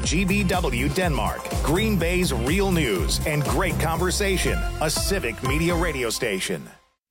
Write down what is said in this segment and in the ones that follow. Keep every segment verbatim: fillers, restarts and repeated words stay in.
G B W Denmark, Green Bay's real news and great conversation, a Civic Media radio station.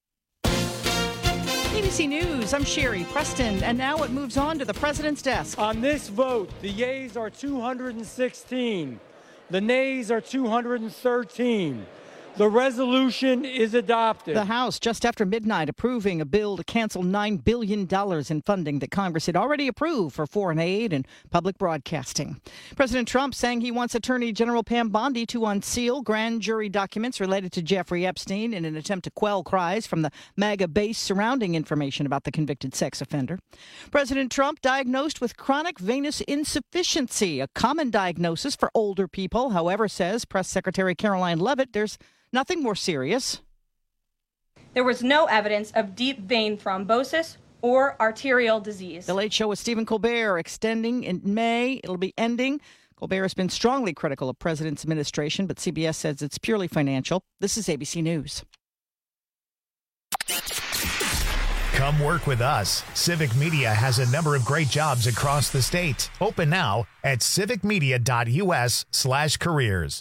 A B C News, I'm Sherry Preston, and now it moves on to the president's desk. On this vote, the yeas are two hundred sixteen. The nays are two hundred thirteen. The resolution is adopted. The House, just after midnight, approving a bill to cancel nine billion dollars in funding that Congress had already approved for foreign aid and public broadcasting. President Trump saying he wants Attorney General Pam Bondi to unseal grand jury documents related to Jeffrey Epstein in an attempt to quell cries from the MAGA base surrounding information about the convicted sex offender. President Trump diagnosed with chronic venous insufficiency, a common diagnosis for older people. However, says Press Secretary Caroline Leavitt, there's nothing more serious. There was no evidence of deep vein thrombosis or arterial disease. The Late Show with Stephen Colbert extending in May. It'll be ending. Colbert has been strongly critical of President's administration, but C B S says it's purely financial. This is A B C News. Come work with us. Civic Media has a number of great jobs across the state. Open now at civicmedia.us slash careers.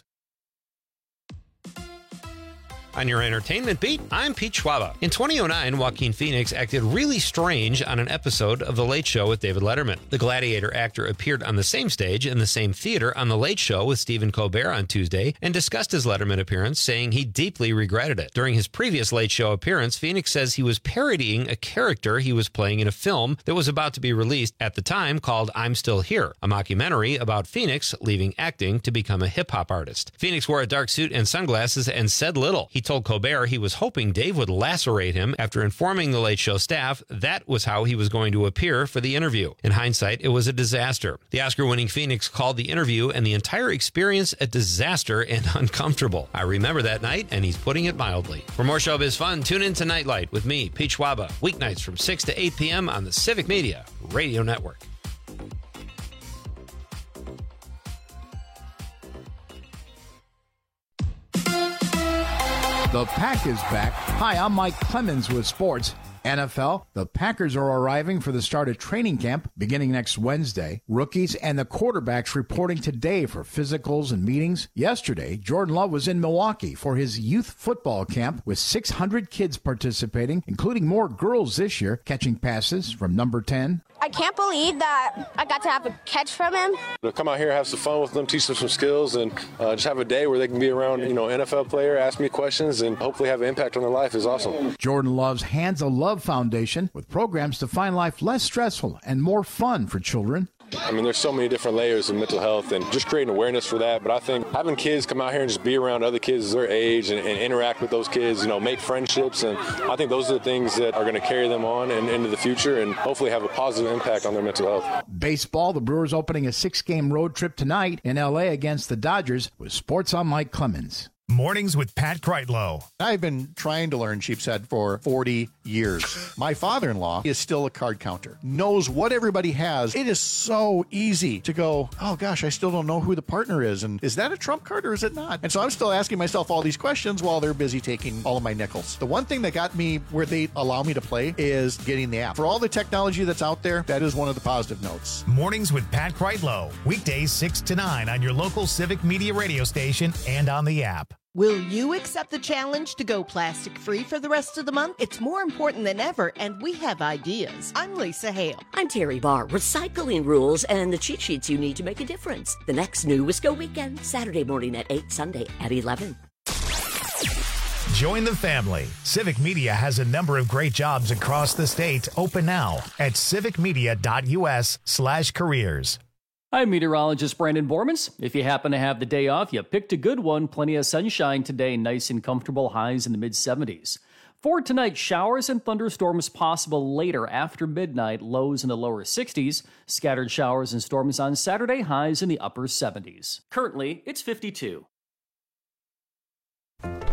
On your entertainment beat, I'm Pete Schwaba. In twenty oh nine, Joaquin Phoenix acted really strange on an episode of The Late Show with David Letterman. The Gladiator actor appeared on the same stage in the same theater on The Late Show with Stephen Colbert on Tuesday and discussed his Letterman appearance, saying he deeply regretted it. During his previous Late Show appearance, Phoenix says he was parodying a character he was playing in a film that was about to be released at the time called I'm Still Here, a mockumentary about Phoenix leaving acting to become a hip-hop artist. Phoenix wore a dark suit and sunglasses and said little. He told Colbert he was hoping Dave would lacerate him after informing the Late Show staff that was how he was going to appear for the interview. In hindsight, it was a disaster. The Oscar-winning Phoenix called the interview and the entire experience a disaster and uncomfortable. I remember that night, and he's putting it mildly. For more showbiz fun, tune in to Nightlight with me, Pete Schwaba, weeknights from six to eight p.m. on the Civic Media Radio Network. The Pack is back. Hi, I'm Mike Clemens with sports. N F L, the Packers are arriving for the start of training camp beginning next Wednesday. Rookies and the quarterbacks reporting today for physicals and meetings. Yesterday, Jordan Love was in Milwaukee for his youth football camp with six hundred kids participating, including more girls this year, catching passes from number ten. I can't believe that I got to have a catch from him. To come out here, have some fun with them, teach them some skills, and uh, just have a day where they can be around, you know, N F L player, ask me questions, and hopefully have an impact on their life is awesome. Jordan Love's Hands of Love Foundation with programs to find life less stressful and more fun for children. I mean, there's so many different layers of mental health and just creating awareness for that. But I think having kids come out here and just be around other kids their age and, and interact with those kids, you know, make friendships. And I think those are the things that are going to carry them on and into the future and hopefully have a positive impact on their mental health. Baseball, the Brewers opening a six-game road trip tonight in L A against the Dodgers with Sports on Mike Clemens. Mornings with Pat Kreitlow. I've been trying to learn sheepshead for forty years. My father-in-law is still a card counter, knows what everybody has. It is so easy to go, oh gosh, I still don't know who the partner is. And is that a trump card or is it not? And so I'm still asking myself all these questions while they're busy taking all of my nickels. The one thing that got me where they allow me to play is getting the app. For all the technology that's out there, that is one of the positive notes. Mornings with Pat Kreitlow. Weekdays six to nine on your local Civic Media radio station and on the app. Will you accept the challenge to go plastic-free for the rest of the month? It's more important than ever, and we have ideas. I'm Lisa Hale. I'm Terry Barr. Recycling rules and the cheat sheets you need to make a difference. The next New Wisco Weekend, Saturday morning at eight, Sunday at eleven. Join the family. Civic Media has a number of great jobs across the state. Open now at civicmedia.us slash careers. I'm meteorologist Brandon Bormans. If you happen to have the day off, you picked a good one. Plenty of sunshine today, nice and comfortable, highs in the mid seventies. For tonight, showers and thunderstorms possible later after midnight, lows in the lower sixties. Scattered showers and storms on Saturday, highs in the upper seventies. Currently, it's fifty-two. Mommy,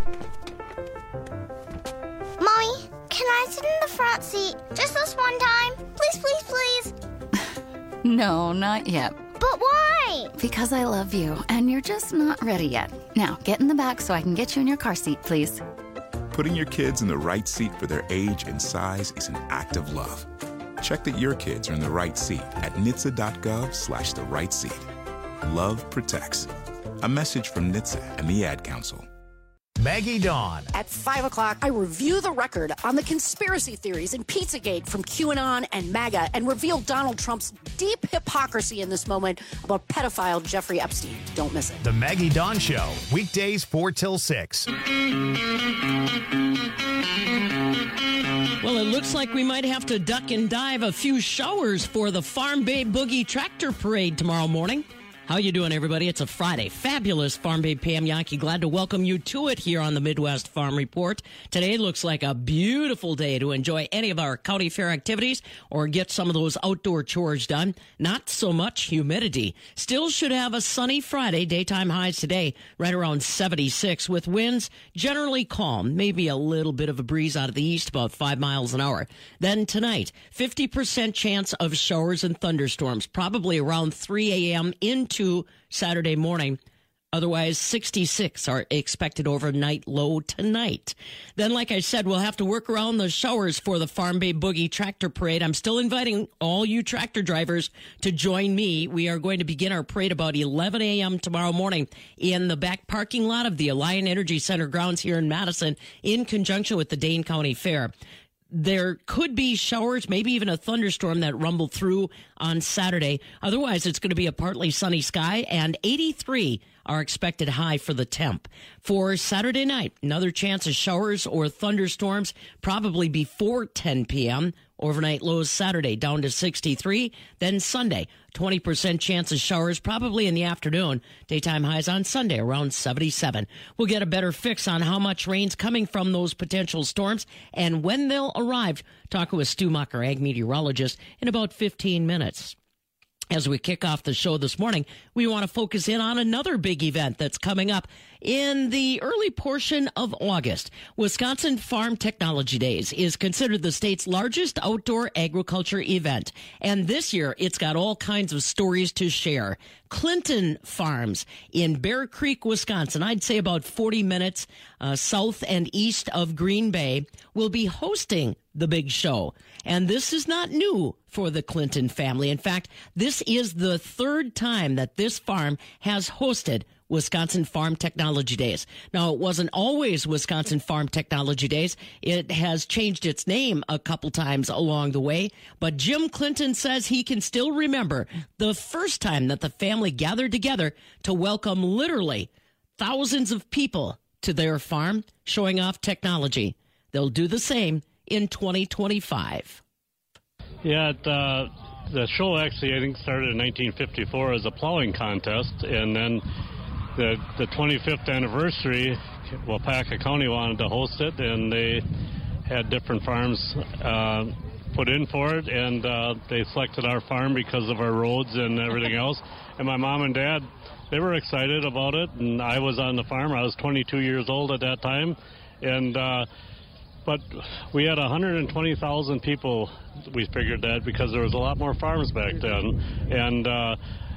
can I sit in the front seat just this one time? Please, please, please. No, not yet. But why? Because I love you, and you're just not ready yet. Now, get in the back so I can get you in your car seat, please. Putting your kids in the right seat for their age and size is an act of love. Check that your kids are in the right seat at N H T S A dot gov slash the right seat. Love protects. A message from N H T S A and the Ad Council. Maggie Dawn. At five o'clock, I review the record on the conspiracy theories in Pizzagate from QAnon and MAGA and reveal Donald Trump's deep hypocrisy in this moment about pedophile Jeffrey Epstein. Don't miss it. The Maggie Dawn Show, weekdays four till six. Well, it looks like we might have to duck and dive a few showers for the Farm Babe Boogie Tractor Parade tomorrow morning. How you doing, everybody? It's a Friday. Fabulous Farm Babe Pam Yankee. Glad to welcome you to it here on the Midwest Farm Report. Today looks like a beautiful day to enjoy any of our county fair activities or get some of those outdoor chores done. Not so much humidity. Still should have a sunny Friday. Daytime highs today right around seventy-six with winds generally calm. Maybe a little bit of a breeze out of the east, about five miles an hour. Then tonight, fifty percent chance of showers and thunderstorms, probably around three a.m. into Saturday morning. Otherwise, sixty-six are expected overnight low tonight. Then, like I said, we'll have to work around the showers for the Farm Babe Boogie Tractor Parade. I'm still inviting all you tractor drivers to join me. We are going to begin our parade about eleven a.m. tomorrow morning in the back parking lot of the Alliant Energy Center grounds here in Madison in conjunction with the Dane County Fair. There could be showers, maybe even a thunderstorm that rumbled through on Saturday. Otherwise, it's going to be a partly sunny sky, and eighty-three are expected high for the temp. For Saturday night, another chance of showers or thunderstorms, probably before ten p.m. Overnight lows Saturday down to sixty-three. Then Sunday, twenty percent chance of showers, probably in the afternoon. Daytime highs on Sunday around seventy-seven. We'll get a better fix on how much rain's coming from those potential storms and when they'll arrive. Talking with Stu Mucker, ag meteorologist, in about fifteen minutes. As we kick off the show this morning, we want to focus in on another big event that's coming up in the early portion of August. Wisconsin Farm Technology Days is considered the state's largest outdoor agriculture event. And this year, it's got all kinds of stories to share. Clinton Farms in Bear Creek, Wisconsin, I'd say about forty minutes uh, south and east of Green Bay, will be hosting the big show. And this is not new for the Clinton family. In fact, this is the third time that this farm has hosted Wisconsin Farm Technology Days. Now, it wasn't always Wisconsin Farm Technology Days. It has changed its name a couple times along the way. But Jim Clinton says he can still remember the first time that the family gathered together to welcome literally thousands of people to their farm, showing off technology. They'll do the same in twenty twenty-five. Yeah, it, uh, the show actually, I think, started in nineteen fifty-four as a plowing contest, and then the the twenty-fifth anniversary, Wapaka County wanted to host it, and they had different farms uh, put in for it, and uh, they selected our farm because of our roads and everything else. And my mom and dad, they were excited about it, and I was on the farm. I was twenty-two years old at that time, and uh, but we had one hundred twenty thousand people. We figured that because there was a lot more farms back then, and uh,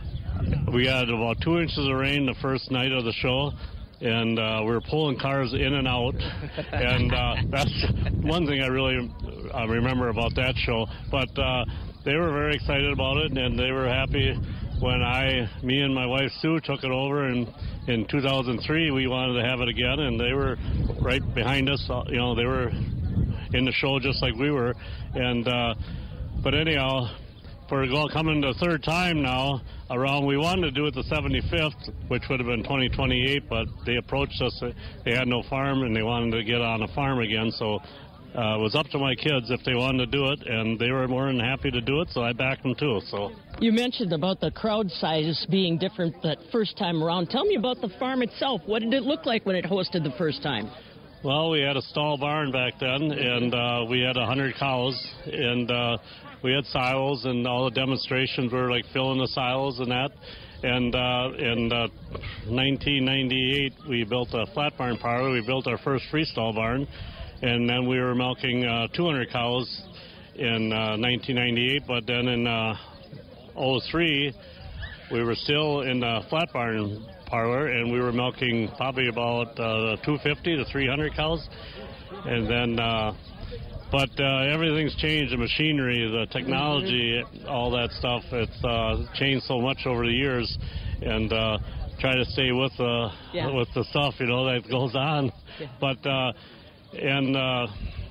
we had about two inches of rain the first night of the show, and uh, we were pulling cars in and out, and uh, that's one thing I really uh, remember about that show. But uh, they were very excited about it, and they were happy when I, me and my wife Sue took it over, and in two thousand three we wanted to have it again, and they were right behind us. You know, they were in the show just like we were, and uh, but anyhow, for coming the third time now around, we wanted to do it the seventy-fifth, which would have been twenty twenty-eight, but they approached us. They had no farm, and they wanted to get on a farm again, so uh, it was up to my kids if they wanted to do it, and they were more than happy to do it, so I backed them too. So you mentioned about the crowd size being different that first time around. Tell me about the farm itself. What did it look like when it hosted the first time? Well, we had a stall barn back then, and uh, we had one hundred cows, and uh, we had silos, and all the demonstrations were like filling the silos and that. And uh, in uh, nineteen ninety-eight, we built a flat barn parlor. We built our first freestall barn, and then we were milking uh, two hundred cows in uh, nineteen ninety-eight. But then in uh, oh three, we were still in the flat barn parlor, and we were milking probably about uh, two hundred fifty to three hundred cows. And then, uh, but uh, everything's changed, the machinery, the technology, all that stuff. It's uh, changed so much over the years. and uh, try to stay with the Yeah. with the stuff, you know, that goes on. Yeah. But uh, and uh,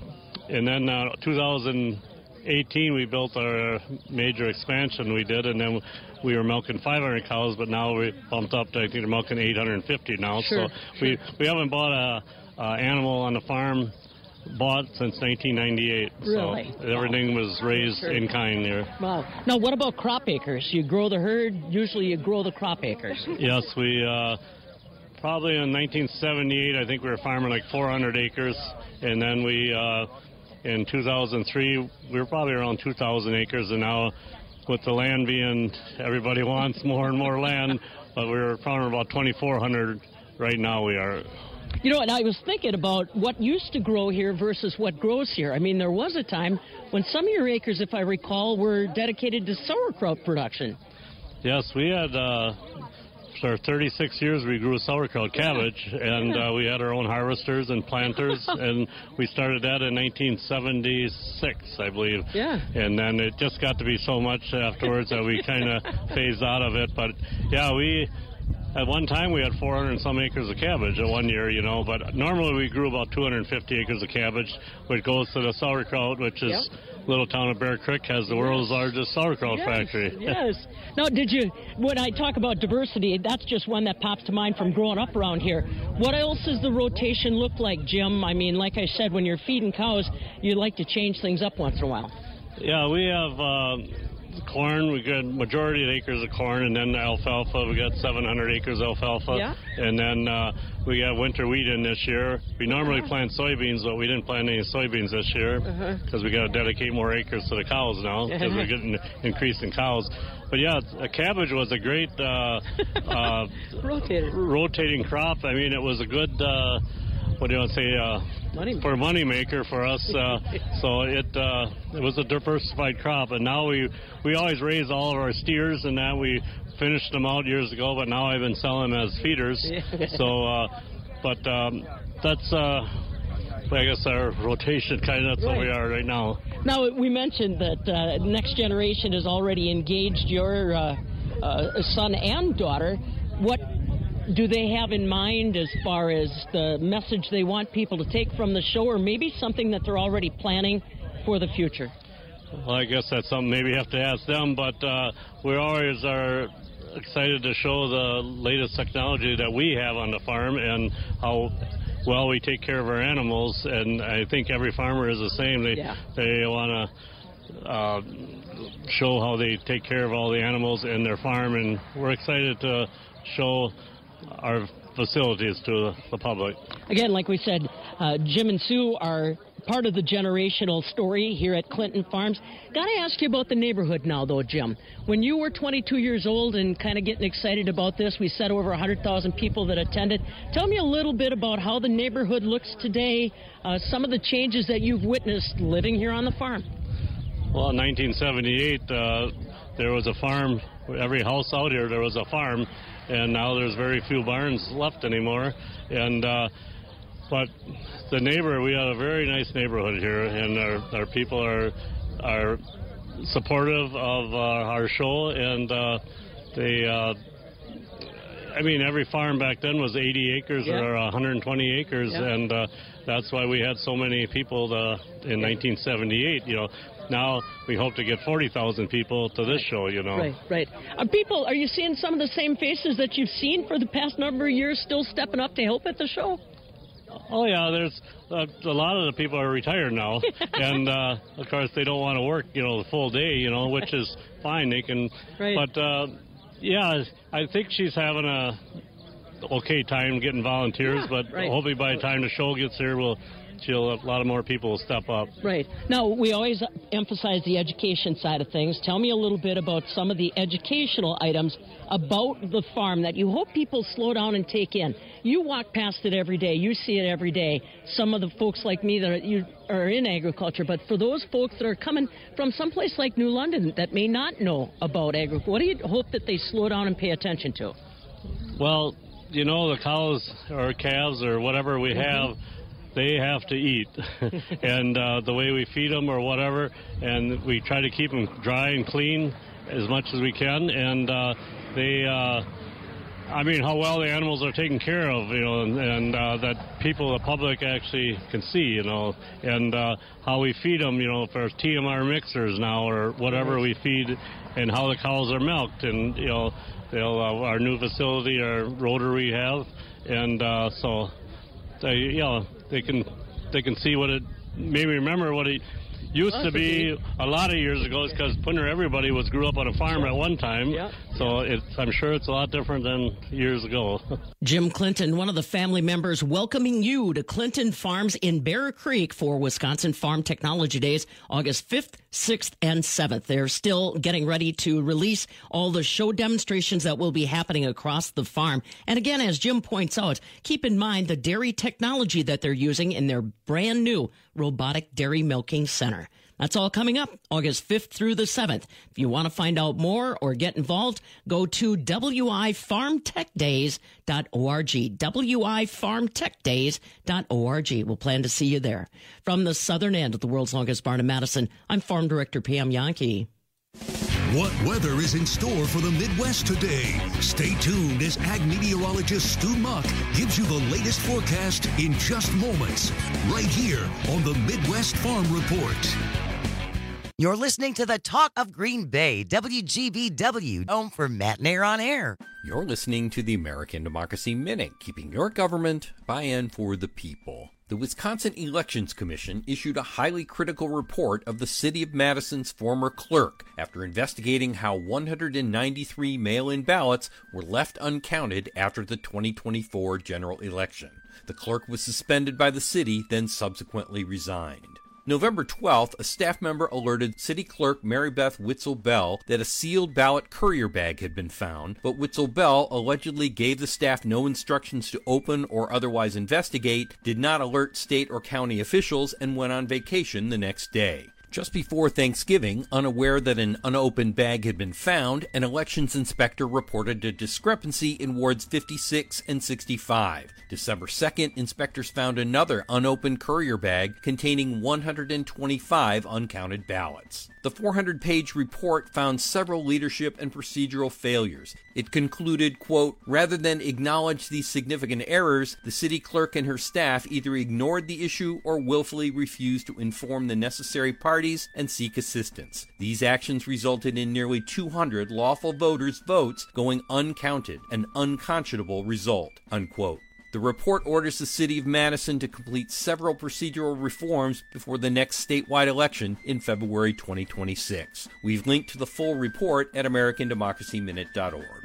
and then uh, two thousand eighteen we built our major expansion we did, and then we were milking five hundred cows, but now we bumped up to, I think we're milking eight hundred fifty now. Sure, so we sure. we haven't bought a, a animal on the farm bought since nineteen ninety-eight. Really? So everything was raised Sure. in kind here. Wow. Now, what about crop acres? You grow the herd, usually you grow the crop acres. Yes, we uh, probably in nineteen seventy-eight, I think we were farming like four hundred acres, and then we uh, in two thousand three we were probably around two thousand acres, and now with the land being, everybody wants more and more land, but we were farming about twenty-four hundred right now. We are. You know, and I was thinking about what used to grow here versus what grows here. I mean, there was a time when some of your acres, if I recall, were dedicated to sauerkraut production. Yes, we had, uh, for thirty-six years we grew sauerkraut cabbage, and uh, we had our own harvesters and planters, and we started that in nineteen seventy-six, I believe. Yeah. And then it just got to be so much afterwards that we kind of phased out of it. But, yeah, we... At one time, we had four hundred and some acres of cabbage at one year, you know, but normally we grew about two hundred fifty acres of cabbage, which goes to the sauerkraut, which is Yep. little town of Bear Creek has the world's largest sauerkraut Yes, factory. Yes. Now, did you, when I talk about diversity, that's just one that pops to mind from growing up around here. What else does the rotation look like, Jim? I mean, like I said, when you're feeding cows, you like to change things up once in a while. Yeah, we have uh, corn. We got majority of acres of corn, and then alfalfa. We got seven hundred acres of alfalfa. Yeah. And then uh, we got winter wheat in this year. We normally Uh-huh. plant soybeans, but we didn't plant any soybeans this year Uh-huh. because we got to dedicate more acres to the cows now because we're getting increase in cows. But yeah, a cabbage was a great uh, uh, rotating rotating crop. I mean, it was a good. Uh, what do you want to say? Uh, money for money maker for us. Uh, so it uh, it was a diversified crop, and now we we always raise all of our steers, and that we finished them out years ago. But now I've been selling them as feeders. So, uh, but um, that's uh, I guess our rotation kind of that's what we are right now. Now, we mentioned that uh, Next Generation has already engaged your uh, uh, son and daughter. What do they have in mind as far as the message they want people to take from the show, or maybe something that they're already planning for the future? Well, I guess that's something maybe you have to ask them, but uh, we always are excited to show the latest technology that we have on the farm and how well we take care of our animals, and I think every farmer is the same. They Yeah. they want to uh, show how they take care of all the animals in their farm, and we're excited to show our facilities to the public. Again, like we said, uh, Jim and Sue are part of the generational story here at Clinton Farms. Got to ask you about the neighborhood now, though, Jim. When you were twenty-two years old and kind of getting excited about this, we said over one hundred thousand people that attended. Tell me a little bit about how the neighborhood looks today, uh, some of the changes that you've witnessed living here on the farm. Well, in nineteen seventy-eight, uh, there was a farm. Every house out here, there was a farm, and now there's very few barns left anymore. And uh, but the neighbor, we have a very nice neighborhood here, and our, our people are are supportive of uh, our show, and uh, they. Uh, I mean, every farm back then was eighty acres Yeah. or one hundred twenty acres, Yeah. and uh, that's why we had so many people uh, in nineteen seventy-eight. You know, now we hope to get forty thousand people to this show. You know, Right, right. Are people, are you seeing some of the same faces that you've seen for the past number of years still stepping up to help at the show? Oh yeah, there's uh, a lot of the people are retired now, and uh, of course they don't want to work, you know, the full day, you know, which is fine. They can, Right. but uh, yeah, I think she's having a okay time getting volunteers. Yeah, but right. hopefully by the time the show gets here, we'll she'll a lot of more people will step up. Right. Now, we always emphasize the education side of things. Tell me a little bit about some of the educational items about the farm that you hope people slow down and take in. You walk past it every day. You see it every day. Some of the folks like me that are, you, are in agriculture, but for those folks that are coming from someplace like New London that may not know about agriculture, what do you hope that they slow down and pay attention to? Well, you know, the cows or calves or whatever we have, they have to eat. And uh, the way we feed them or whatever, and we try to keep them dry and clean as much as we can. And uh, they, uh, I mean, how well the animals are taken care of, you know, and, and uh, that people, the public actually can see, you know, and uh, how we feed them, you know, if there's T M R mixers now or whatever we feed, and how the cows are milked, and, you know, they'll, uh, our new facility, our rotor we have, and uh, so, they, you know, they can, they can see what it, maybe remember what it used to be a lot of years ago, because Punter everybody was grew up on a farm at one time. Yeah. So it's, I'm sure it's a lot different than years ago. Jim Clinton, one of the family members, welcoming you to Clinton Farms in Bear Creek for Wisconsin Farm Technology Days, August fifth, sixth, and seventh. They're still getting ready to release all the show demonstrations that will be happening across the farm. And again, as Jim points out, keep in mind the dairy technology that they're using in their brand new robotic dairy milking center. That's all coming up August fifth through the seventh. If you want to find out more or get involved, go to w i farm tech days dot org. w i farm tech days dot org. We'll plan to see you there. From the southern end of the world's longest barn in Madison, I'm Farm Director Pam Yankee. What weather is in store for the Midwest today? Stay tuned as ag meteorologist Stu Muck gives you the latest forecast in just moments, right here on the Midwest Farm Report. You're listening to the Talk of Green Bay, W G B W, home for Matt Nair on air. You're listening to the American Democracy Minute, keeping your government by and for the people. The Wisconsin Elections Commission issued a highly critical report of the City of Madison's former clerk after investigating how one hundred ninety-three mail-in ballots were left uncounted after the twenty twenty-four general election. The clerk was suspended by the city, then subsequently resigned. November twelfth, a staff member alerted City Clerk Mary Beth Witzel Bell that a sealed ballot courier bag had been found, but Witzel Bell allegedly gave the staff no instructions to open or otherwise investigate, did not alert state or county officials, and went on vacation the next day. Just before Thanksgiving, unaware that an unopened bag had been found, an elections inspector reported a discrepancy in wards fifty-six and sixty-five. December second, inspectors found another unopened courier bag containing one hundred twenty-five uncounted ballots. The four hundred page report found several leadership and procedural failures. It concluded, quote, rather than acknowledge these significant errors, the city clerk and her staff either ignored the issue or willfully refused to inform the necessary parties and seek assistance. These actions resulted in nearly two hundred lawful voters' votes going uncounted, an unconscionable result, unquote. The report orders the City of Madison to complete several procedural reforms before the next statewide election in February twenty twenty-six. We've linked to the full report at american democracy minute dot org.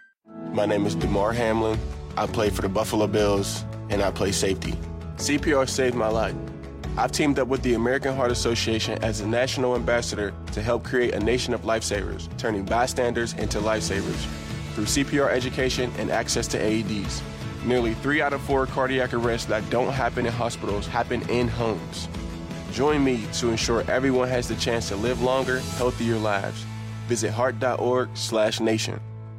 My name is DeMar Hamlin. I play for the Buffalo Bills, and I play safety. C P R saved my life. I've teamed up with the American Heart Association as a national ambassador to help create a nation of lifesavers, turning bystanders into lifesavers through C P R education and access to A E Ds. Nearly three out of four cardiac arrests that don't happen in hospitals happen in homes. Join me to ensure everyone has the chance to live longer, healthier lives. Visit heart.org slash nation.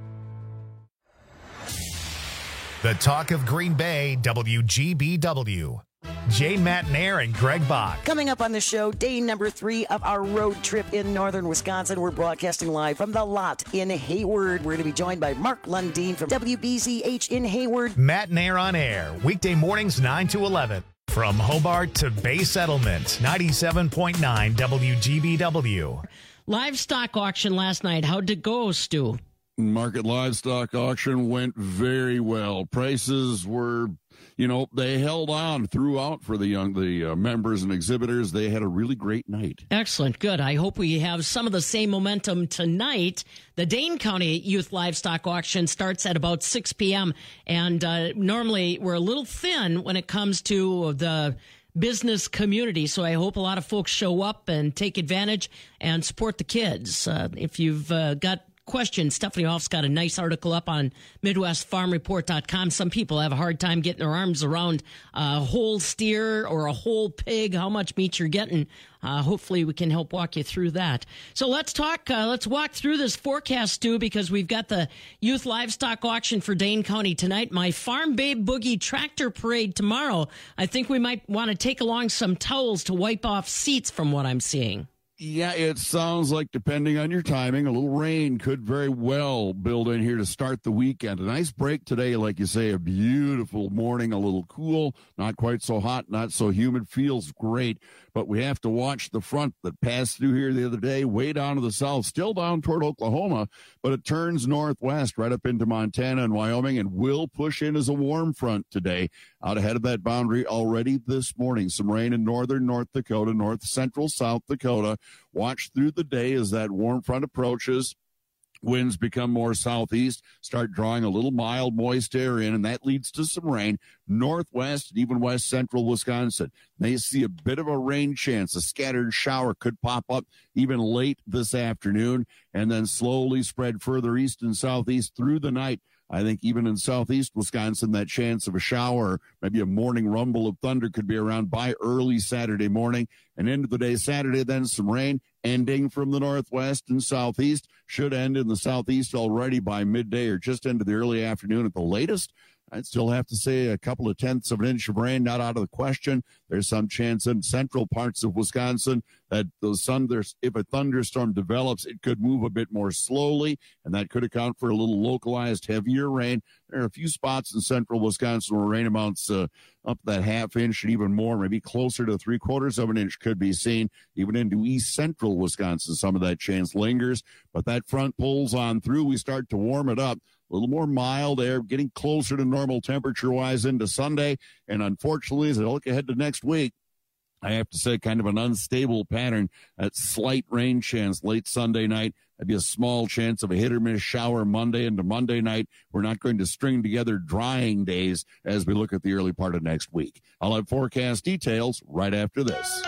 The Talk of Green Bay, W G B W. Jane Matt Nair and Greg Bach. Coming up on the show, day number three of our road trip in northern Wisconsin. We're broadcasting live from the lot in Hayward. We're going to be joined by Mark Lundeen from W B Z H in Hayward. Matt Nair on air, weekday mornings nine to eleven. From Hobart to Bay Settlement, ninety-seven point nine W G B W. Livestock auction last night. How'd it go, Stu? Market livestock auction went very well. Prices were, you know, they held on throughout for the young, the uh, members and exhibitors. They had a really great night. Excellent. Good. I hope we have some of the same momentum tonight. The Dane County Youth Livestock Auction starts at about six p.m. And uh, normally we're a little thin when it comes to the business community. So I hope a lot of folks show up and take advantage and support the kids. Uh, if you've uh, got question. Stephanie Hoff's got a nice article up on Midwest Farm Report dot com. Some people have a hard time getting their arms around a whole steer or a whole pig, how much meat you're getting. Uh, hopefully we can help walk you through that. So let's talk, uh, let's walk through this forecast, Stu, because we've got the Youth Livestock Auction for Dane County tonight. My Farm Babe Boogie Tractor Parade tomorrow. I think we might want to take along some towels to wipe off seats from what I'm seeing. Yeah, it sounds like, depending on your timing, a little rain could very well build in here to start the weekend. A nice break today, like you say, a beautiful morning, a little cool, not quite so hot, not so humid, feels great. But we have to watch the front that passed through here the other day, way down to the south, still down toward Oklahoma, but it turns northwest right up into Montana and Wyoming and will push in as a warm front today. Out ahead of that boundary already this morning. Some rain in northern North Dakota, north central South Dakota. Watch through the day as that warm front approaches. Winds become more southeast, start drawing a little mild, moist air in, and that leads to some rain. Northwest and even west central Wisconsin, they see a bit of a rain chance. A scattered shower could pop up even late this afternoon and then slowly spread further east and southeast through the night. I think even in southeast Wisconsin, that chance of a shower, maybe a morning rumble of thunder could be around by early Saturday morning. And into the day Saturday, then some rain ending from the northwest and southeast. Should end in the southeast already by midday or just into the early afternoon at the latest. I'd still have to say a couple of tenths of an inch of rain, not out of the question. There's some chance in central parts of Wisconsin that the sun, if a thunderstorm develops, it could move a bit more slowly, and that could account for a little localized heavier rain. There are a few spots in central Wisconsin where rain amounts uh, up that half inch and even more, maybe closer to three quarters of an inch could be seen. Even into east central Wisconsin, some of that chance lingers, but that front pulls on through. We start to warm it up. A little more mild air, getting closer to normal temperature-wise into Sunday. And unfortunately, as I look ahead to next week, I have to say kind of an unstable pattern. That slight rain chance late Sunday night. That'd be a small chance of a hit-or-miss shower Monday into Monday night. We're not going to string together drying days as we look at the early part of next week. I'll have forecast details right after this.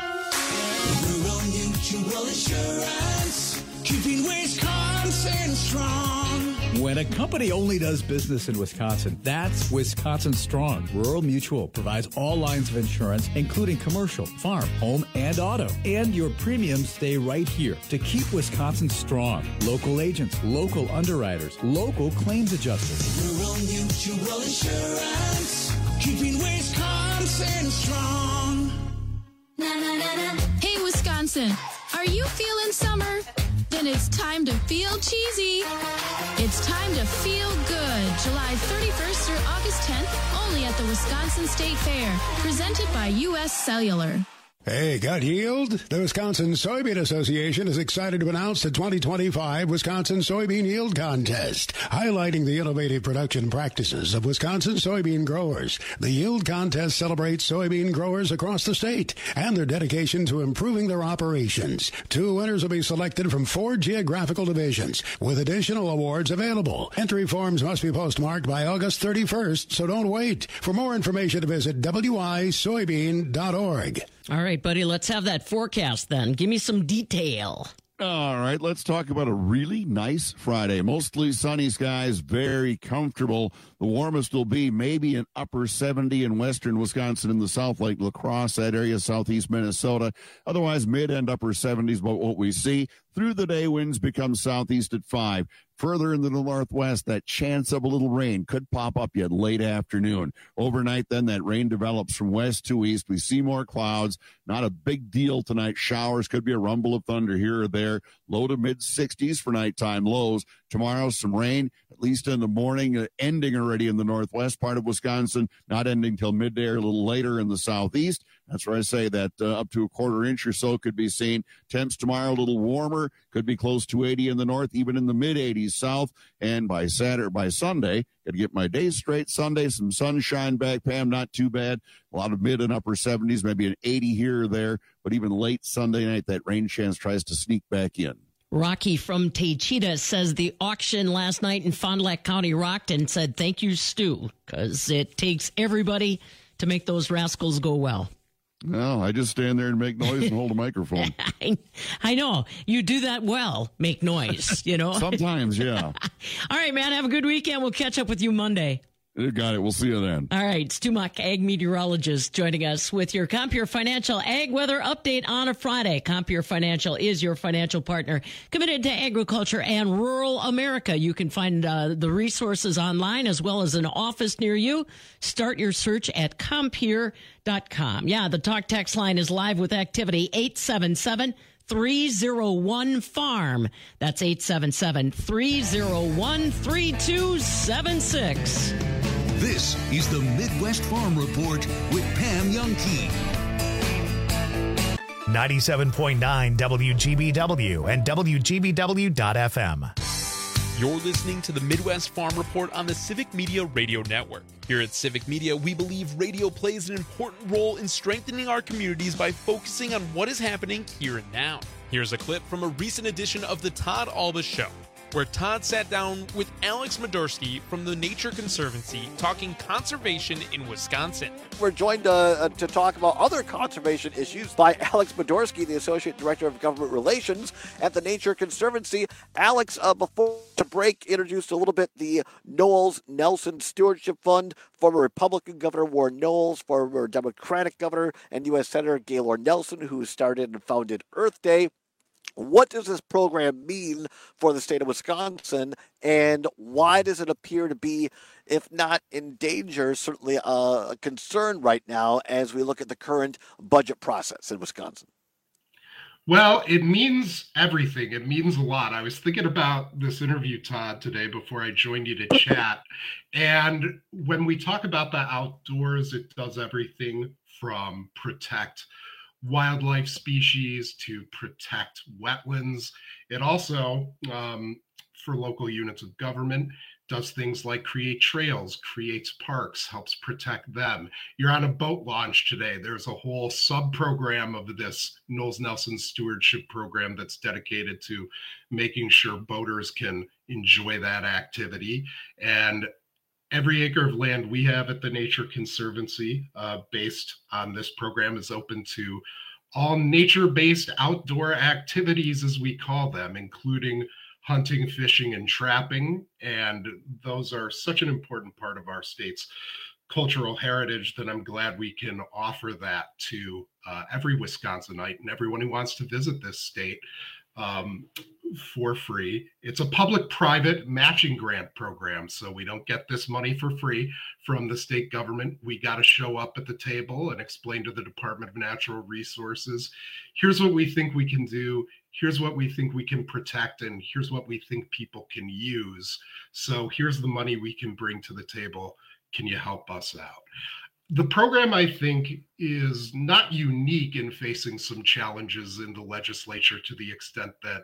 Rural Mutual Insurance, keeping Wisconsin strong. When a company only does business in Wisconsin, that's Wisconsin Strong. Rural Mutual provides all lines of insurance, including commercial, farm, home, and auto. And your premiums stay right here to keep Wisconsin strong. Local agents, local underwriters, local claims adjusters. Rural Mutual Insurance, keeping Wisconsin strong. Na, na, na, na. Hey, Wisconsin, are you feeling summer? Then it's time to feel cheesy. It's time to feel good. July thirty-first through August tenth, only at the Wisconsin State Fair. Presented by U S Cellular. Hey, got yield? The Wisconsin Soybean Association is excited to announce the twenty twenty-five Wisconsin Soybean Yield Contest, highlighting the innovative production practices of Wisconsin soybean growers. The Yield Contest celebrates soybean growers across the state and their dedication to improving their operations. Two winners will be selected from four geographical divisions, with additional awards available. Entry forms must be postmarked by August thirty-first, so don't wait. For more information, visit w i soybean dot org. All right, buddy, let's have that forecast then. Give me some detail. All right, let's talk about a really nice Friday. Mostly sunny skies, very comfortable. The warmest will be maybe an upper seventy in western Wisconsin in the south, like La Crosse, that area, southeast Minnesota. Otherwise, mid and upper seventies, but what we see through the day, winds become southeast at five. Further into the northwest, that chance of a little rain could pop up yet late afternoon. Overnight, then, that rain develops from west to east. We see more clouds. Not a big deal tonight. Showers could be a rumble of thunder here or there. Low to mid sixties for nighttime lows. Tomorrow, some rain, at least in the morning, uh, ending already in the northwest part of Wisconsin, not ending till midday or a little later in the southeast. That's where I say that uh, up to a quarter inch or so could be seen. Temps tomorrow, a little warmer, could be close to eighty in the north, even in the mid eighties south. And by Saturday, by Sunday, got to get my days straight. Sunday, some sunshine back, Pam, not too bad. A lot of mid and upper seventies, maybe an eighty here or there. But even late Sunday night, that rain chance tries to sneak back in. Rocky from Taycheetah says the auction last night in Fond du Lac County rocked and said, thank you, Stu, because it takes everybody to make those rascals go well. No, I just stand there and make noise and hold a microphone. I, I know. You do that well, make noise, you know. Sometimes, yeah. All right, man, have a good weekend. We'll catch up with you Monday. You got it. We'll see you then. All right. Stu Muck, ag meteorologist, joining us with your Compeer Financial Ag Weather Update on a Friday. Compeer Financial is your financial partner committed to agriculture and rural America. You can find uh, the resources online as well as an office near you. Start your search at compeer dot com. Yeah, the talk text line is live with activity eight seven seven, three oh one, farm. That's eight seven seven, three oh one, three two seven six. This is the Midwest Farm Report with Pam Youngkey. ninety-seven point nine W G B W and W G B W dot F M. You're listening to the Midwest Farm Report on the Civic Media Radio Network. Here at Civic Media, we believe radio plays an important role in strengthening our communities by focusing on what is happening here and now. Here's a clip from a recent edition of the Todd Alba Show, where Todd sat down with Alex Modorsky from the Nature Conservancy talking conservation in Wisconsin. We're joined uh, to talk about other conservation issues by Alex Modorsky, the Associate Director of Government Relations at the Nature Conservancy. Alex, uh, before the break, introduced a little bit the Knowles Nelson Stewardship Fund. Former Republican Governor Warren Knowles, former Democratic Governor and U S Senator Gaylord Nelson, who started and founded Earth Day. What does this program mean for the state of Wisconsin, and why does it appear to be, if not in danger, certainly a concern right now as we look at the current budget process in Wisconsin? Well, it means everything. It means a lot. I was thinking about this interview, Todd, today before I joined you to chat. And when we talk about the outdoors, it does everything from protect wildlife species to protect wetlands. It also, um, for local units of government, does things like create trails, creates parks, helps protect them. You're on a boat launch today. There's a whole sub-program of this Knowles Nelson Stewardship Program that's dedicated to making sure boaters can enjoy that activity. And every acre of land we have at the Nature Conservancy, uh, based on this program, is open to all nature-based outdoor activities, as we call them, including hunting, fishing, and trapping. And those are such an important part of our state's cultural heritage that I'm glad we can offer that to uh, every Wisconsinite and everyone who wants to visit this state um, for free. It's a public-private matching grant program, so we don't get this money for free from the state government. We got to show up at the table and explain to the Department of Natural Resources, here's what we think we can do, here's what we think we can protect, and here's what we think people can use. So here's the money we can bring to the table. Can you help us out? The program, I think, is not unique in facing some challenges in the legislature, to the extent that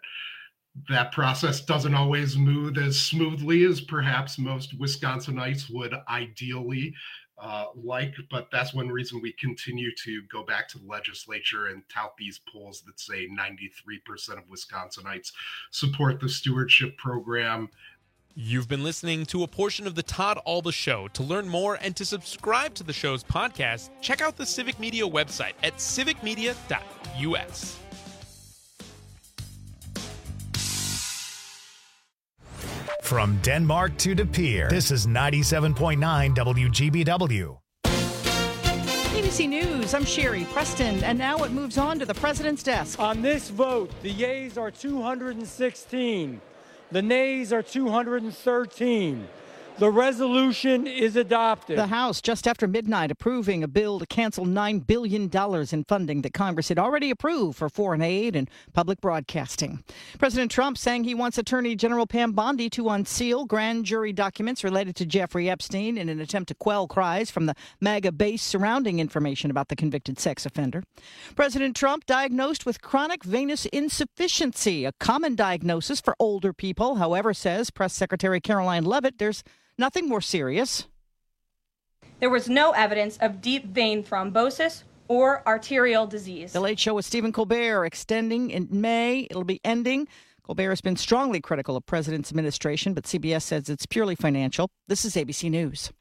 that process doesn't always move as smoothly as perhaps most Wisconsinites would ideally uh, like. But that's one reason we continue to go back to the legislature and tout these polls that say ninety-three percent of Wisconsinites support the stewardship program. You've been listening to a portion of the Todd Alba Show. To learn more and to subscribe to the show's podcast, check out the Civic Media website at civic media dot U S. From Denmark to De Pere, this is ninety-seven point nine W G B W. A B C News, I'm Sherry Preston, and now it moves on to the president's desk. On this vote, the yeas are two hundred sixteen. The nays are two hundred thirteen. The resolution is adopted. The House, just after midnight, approving a bill to cancel nine billion dollars in funding that Congress had already approved for foreign aid and public broadcasting. President Trump saying he wants Attorney General Pam Bondi to unseal grand jury documents related to Jeffrey Epstein in an attempt to quell cries from the MAGA base surrounding information about the convicted sex offender. President Trump diagnosed with chronic venous insufficiency, a common diagnosis for older people. However, says Press Secretary Caroline Leavitt, there's nothing more serious. There was no evidence of deep vein thrombosis or arterial disease. The Late Show with Stephen Colbert extending in May. It'll be ending. Colbert has been strongly critical of President's administration, but C B S says it's purely financial. This is A B C News.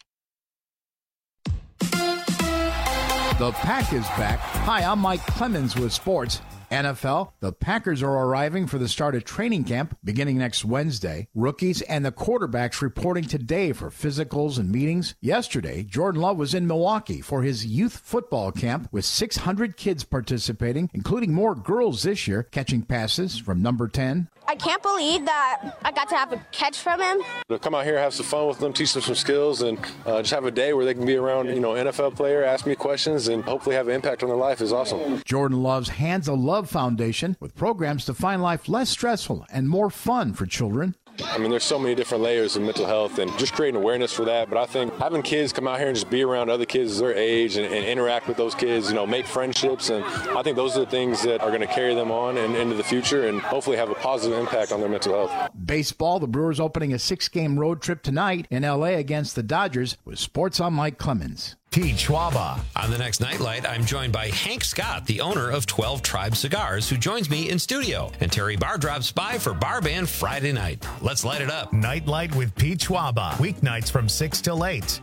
The Pack is back. Hi, I'm Mike Clemens with sports. N F L, the Packers are arriving for the start of training camp beginning next Wednesday. Rookies and the quarterbacks reporting today for physicals and meetings. Yesterday, Jordan Love was in Milwaukee for his youth football camp with six hundred kids participating, including more girls this year, catching passes from number ten. I can't believe that I got to have a catch from him. To come out here, have some fun with them, teach them some skills, and uh, just have a day where they can be around, you know, N F L player, ask me questions, and hopefully have an impact on their life is awesome. Jordan Love's Hands of Love Foundation with programs to find life less stressful and more fun for children. I mean, there's so many different layers of mental health and just creating awareness for that. But I think having kids come out here and just be around other kids their age and, and interact with those kids, you know, make friendships. And I think those are the things that are going to carry them on and into the future and hopefully have a positive impact on their mental health. Baseball, the Brewers opening a six-game road trip tonight in L A against the Dodgers with Sports on Mike Clemens. Pete Schwaba. On the next Nightlight, I'm joined by Hank Scott, the owner of twelve Tribe Cigars, who joins me in studio. And Terry Barr drops by for Bar Band Friday night. Let's light it up. Nightlight with Pete Schwaba. Weeknights from six till eight.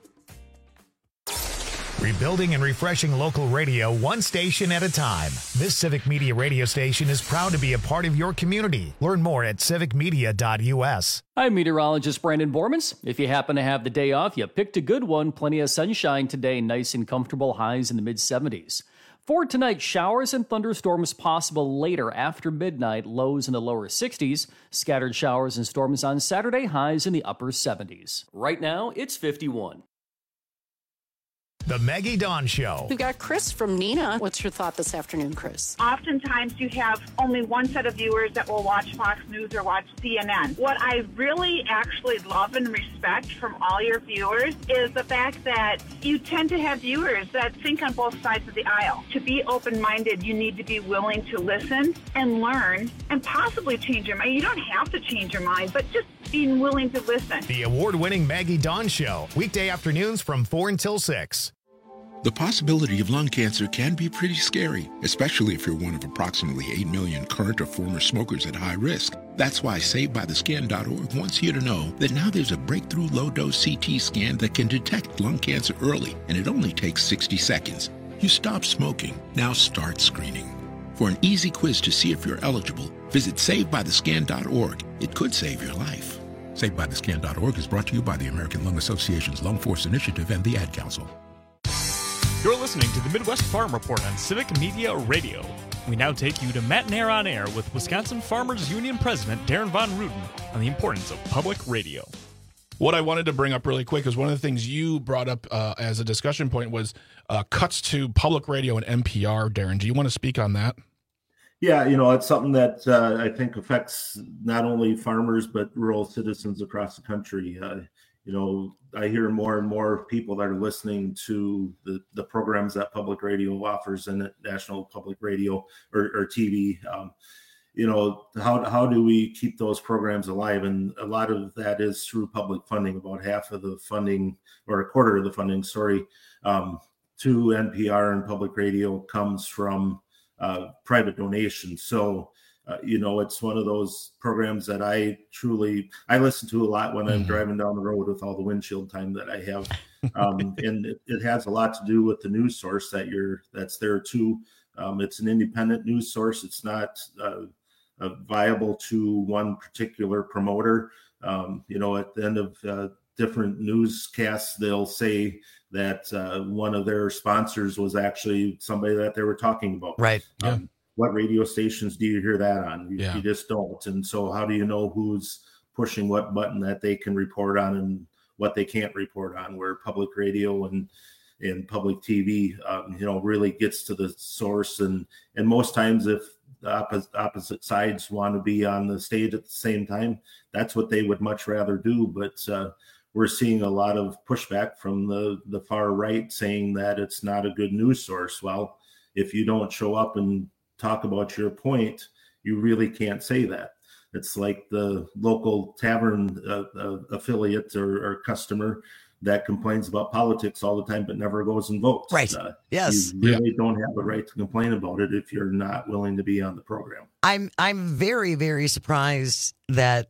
Rebuilding and refreshing local radio one station at a time. This Civic Media radio station is proud to be a part of your community. Learn more at civic media dot u s. I'm meteorologist Brandon Bormans. If you happen to have the day off, you picked a good one. Plenty of sunshine today, nice and comfortable, highs in the mid seventies. For tonight, showers and thunderstorms possible later after midnight, lows in the lower sixties. Scattered showers and storms on Saturday, highs in the upper seventies. Right now, it's fifty-one. The Maggie Dawn Show. We've got Chris from Neenah. What's your thought this afternoon, Chris? Oftentimes you have only one set of viewers that will watch Fox News or watch C N N. What I really actually love and respect from all your viewers is the fact that you tend to have viewers that think on both sides of the aisle. To be open-minded, you need to be willing to listen and learn and possibly change your mind. You don't have to change your mind, but just being willing to listen. The award-winning Maggie Dawn Show. Weekday afternoons from four until six. The possibility of lung cancer can be pretty scary, especially if you're one of approximately eight million current or former smokers at high risk. That's why Saved By The Scan dot org wants you to know that now there's a breakthrough low-dose C T scan that can detect lung cancer early, and it only takes sixty seconds. You stop smoking, now start screening. For an easy quiz to see if you're eligible, visit Saved By The Scan dot org. It could save your life. Saved By The Scan dot org is brought to you by the American Lung Association's Lung Force Initiative and the Ad Council. You're listening to the Midwest Farm Report on Civic Media Radio. We now take you to Matt Nair on Air with Wisconsin Farmers Union President Darren Von Ruden on the importance of public radio. What I wanted to bring up really quick is one of the things you brought up uh, as a discussion point was uh, cuts to public radio and N P R. Darren, do you want to speak on that? Yeah, you know, it's something that uh, I think affects not only farmers, but rural citizens across the country. Uh, you know, I hear more and more people that are listening to the, the programs that public radio offers and national public radio or, or T V. Um, you know, how how do we keep those programs alive? And a lot of that is through public funding. About half of the funding, or a quarter of the funding, sorry, um, to N P R and public radio comes from uh, private donations. So, uh, you know, it's one of those programs that I truly, I listen to a lot when I'm mm-hmm. driving down the road with all the windshield time that I have. Um, and it, it has a lot to do with the news source that you're, that's there too. Um, it's an independent news source. It's not uh, uh, viable to one particular promoter. Um, you know, at the end of uh, different newscasts, they'll say that uh, one of their sponsors was actually somebody that they were talking about. Right. Um, yeah. What radio stations do you hear that on? You, yeah. you just don't. And so how do you know who's pushing what button that they can report on and what they can't report on, where public radio and and public T V, um, you know, really gets to the source. And and most times if the opposite, opposite sides want to be on the stage at the same time, that's what they would much rather do. But uh, we're seeing a lot of pushback from the, the far right saying that it's not a good news source. Well, if you don't show up and talk about your point, you really can't say that. It's like the local tavern uh, uh, affiliate or, or customer that complains about politics all the time but never goes and votes. Right. Uh, yes. You really yeah. don't have a right to complain about it if you're not willing to be on the program. I'm I'm very, very surprised that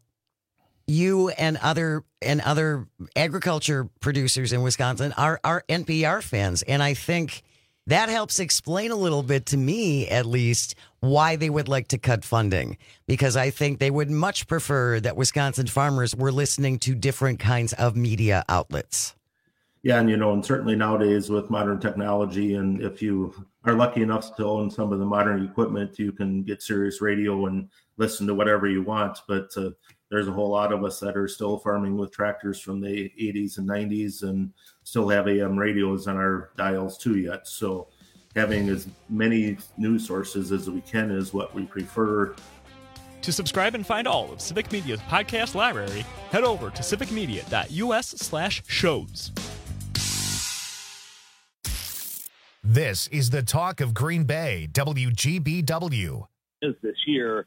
you and other and other agriculture producers in Wisconsin are, are N P R fans. And I think that helps explain a little bit to me, at least, why they would like to cut funding, because I think they would much prefer that Wisconsin farmers were listening to different kinds of media outlets. Yeah, and you know, and certainly nowadays with modern technology, and if you are lucky enough to own some of the modern equipment, you can get Sirius Radio and listen to whatever you want. But uh, there's a whole lot of us that are still farming with tractors from the eighties and nineties and still have A M radios on our dials too yet. So having as many news sources as we can is what we prefer. To subscribe and find all of Civic Media's podcast library, head over to civicmedia.us slash shows. This is the talk of Green Bay, W G B W. Is this year.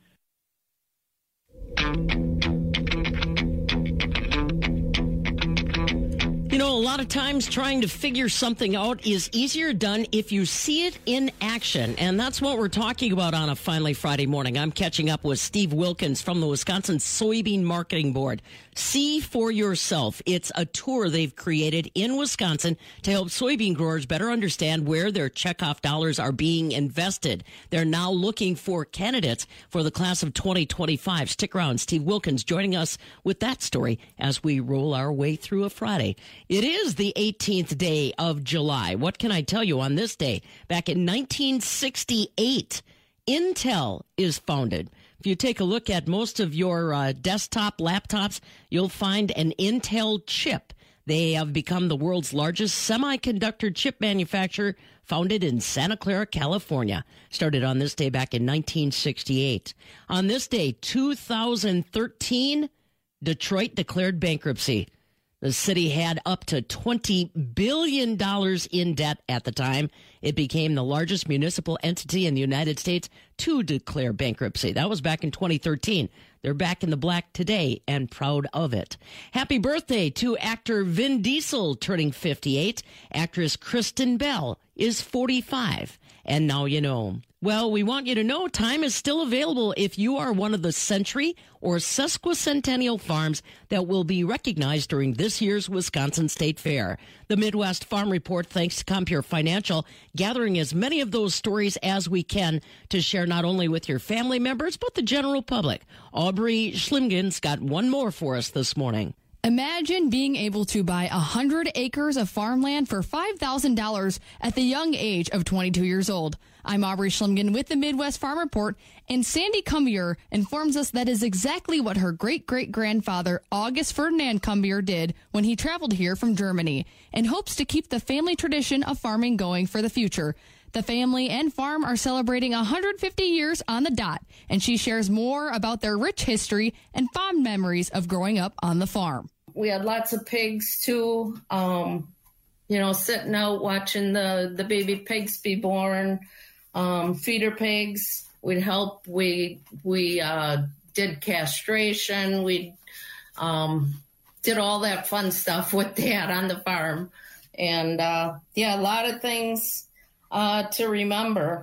You know, a lot of times trying to figure something out is easier done if you see it in action. And that's what we're talking about on a Finally Friday morning. I'm catching up with Steve Wilkins from the Wisconsin Soybean Marketing Board. See for yourself. It's a tour they've created in Wisconsin to help soybean growers better understand where their checkoff dollars are being invested. They're now looking for candidates for the class of twenty twenty-five. Stick around. Steve Wilkins joining us with that story as we roll our way through a Friday. It is the eighteenth day of July. What can I tell you on this day? Back in nineteen sixty-eight, Intel is founded. If you take a look at most of your uh, desktop laptops, you'll find an Intel chip. They have become the world's largest semiconductor chip manufacturer, founded in Santa Clara, California. Started on this day back in nineteen sixty-eight. On this day, two thousand thirteen, Detroit declared bankruptcy. The city had up to twenty billion dollars in debt at the time. It became the largest municipal entity in the United States to declare bankruptcy. That was back in twenty thirteen. They're back in the black today and proud of it. Happy birthday to actor Vin Diesel, turning fifty-eight. Actress Kristen Bell is forty-five. And now you know. Well, we want you to know time is still available if you are one of the century or sesquicentennial farms that will be recognized during this year's Wisconsin State Fair. The Midwest Farm Report, thanks to Compure Financial, gathering as many of those stories as we can to share not only with your family members, but the general public. Aubrey Schlimgen's got one more for us this morning. Imagine being able to buy one hundred acres of farmland for five thousand dollars at the young age of twenty-two years old. I'm Aubrey Schlimgen with the Midwest Farm Report, and Sandy Cumbier informs us that is exactly what her great-great-grandfather, August Ferdinand Cumbier, did when he traveled here from Germany, and hopes to keep the family tradition of farming going for the future. The family and farm are celebrating one hundred fifty years on the dot, and she shares more about their rich history and fond memories of growing up on the farm. We had lots of pigs, too, um, you know, sitting out watching the, the baby pigs be born, um, feeder pigs. We'd help. We, we uh, did castration. We um, did all that fun stuff with Dad on the farm. And, uh, yeah, a lot of things Uh, to remember.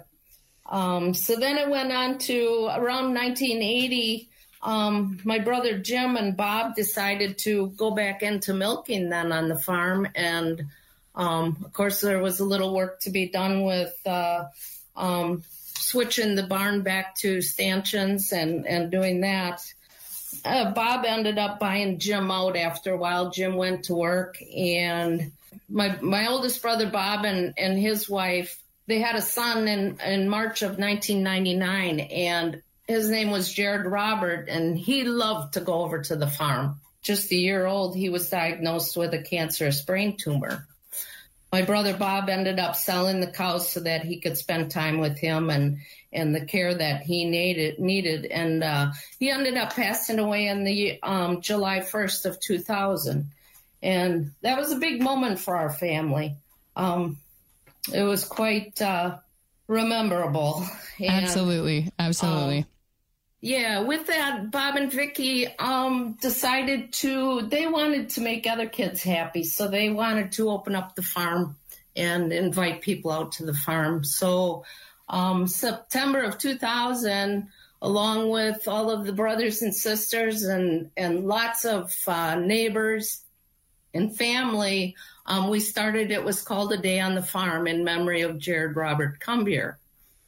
Um, so then it went on to around nineteen eighty. Um, my brother Jim and Bob decided to go back into milking then on the farm. And um, of course, there was a little work to be done with uh, um, switching the barn back to stanchions and, and doing that. Uh, Bob ended up buying Jim out after a while. Jim went to work, and My my oldest brother, Bob, and, and his wife, they had a son in, in March of nineteen ninety-nine, and his name was Jared Robert, and he loved to go over to the farm. Just a year old, he was diagnosed with a cancerous brain tumor. My brother, Bob, ended up selling the cows so that he could spend time with him and, and the care that he needed. needed. And uh, he ended up passing away on the um, July first of two thousand. And that was a big moment for our family. Um, it was quite uh, rememberable. And, absolutely. Absolutely. Um, yeah, with that, Bob and Vicky um, decided to, they wanted to make other kids happy. So they wanted to open up the farm and invite people out to the farm. So um, September of two thousand, along with all of the brothers and sisters and, and lots of uh, neighbors and family, um, we started, it was called A Day on the Farm in memory of Jared Robert Cumbier.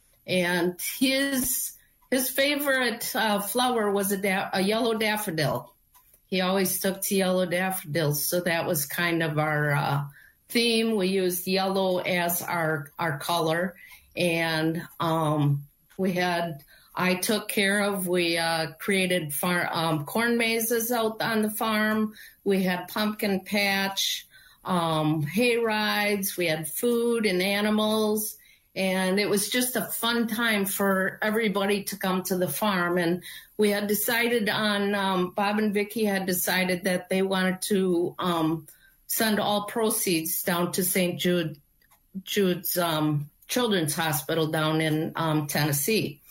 And his his favorite uh, flower was a, da- a yellow daffodil. He always took to yellow daffodils, so that was kind of our uh, theme. We used yellow as our, our color, and um, we had I took care of. We uh, created farm, um, corn mazes out on the farm. We had pumpkin patch, um, hay rides. We had food and animals. And it was just a fun time for everybody to come to the farm. And we had decided on, um, Bob and Vicki had decided that they wanted to um, send all proceeds down to Saint Jude, Jude's um, Children's Hospital down in um, Tennessee.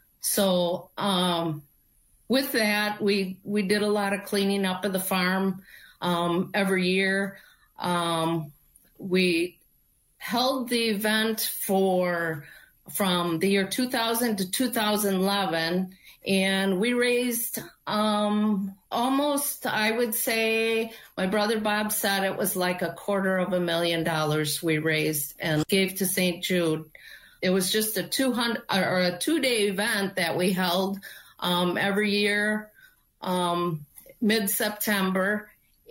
So um, with that, we, we did a lot of cleaning up of the farm um, every year. Um, we held the event for from the year two thousand to two thousand eleven, and we raised um, almost, I would say, my brother Bob said it was like a quarter of a million dollars we raised and gave to Saint Jude. It was just a two hundred or a two-day event that we held um, every year, um, mid-September,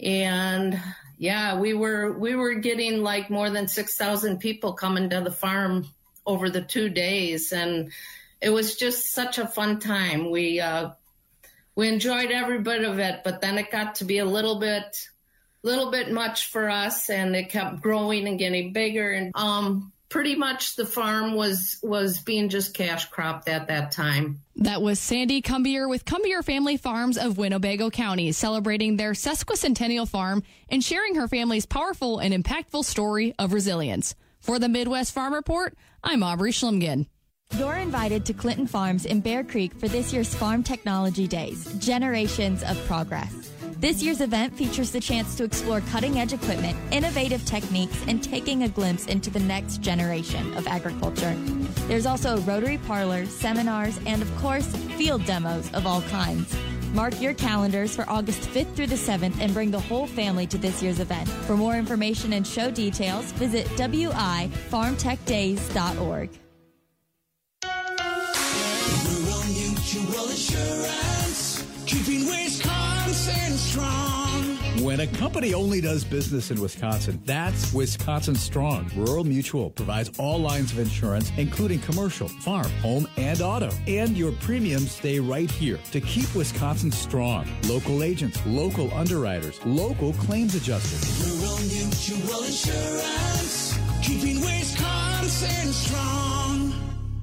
and yeah, we were we were getting like more than six thousand people coming to the farm over the two days, and it was just such a fun time. We uh, we enjoyed every bit of it, but then it got to be a little bit little bit much for us, and it kept growing and getting bigger, and um, pretty much the farm was was being just cash cropped at that time. That was Sandy Cumbier with Cumbier Family Farms of Winnebago County, celebrating their sesquicentennial farm and sharing her family's powerful and impactful story of resilience. For the Midwest Farm Report, I'm Aubrey Schlumgen. You're invited to Clinton Farms in Bear Creek for this year's Farm Technology Days, Generations of Progress. This year's event features the chance to explore cutting-edge equipment, innovative techniques, and taking a glimpse into the next generation of agriculture. There's also a Rotary Parlor, seminars, and of course, field demos of all kinds. Mark your calendars for August fifth through the seventh and bring the whole family to this year's event. For more information and show details, visit w i farm tech days dot org. Rural Mutual Insurance, keeping Wisconsin strong. When a company only does business in Wisconsin, that's Wisconsin Strong. Rural Mutual provides all lines of insurance, including commercial, farm, home, and auto. And your premiums stay right here to keep Wisconsin strong. Local agents, local underwriters, local claims adjusters. Rural Mutual Insurance, keeping Wisconsin strong.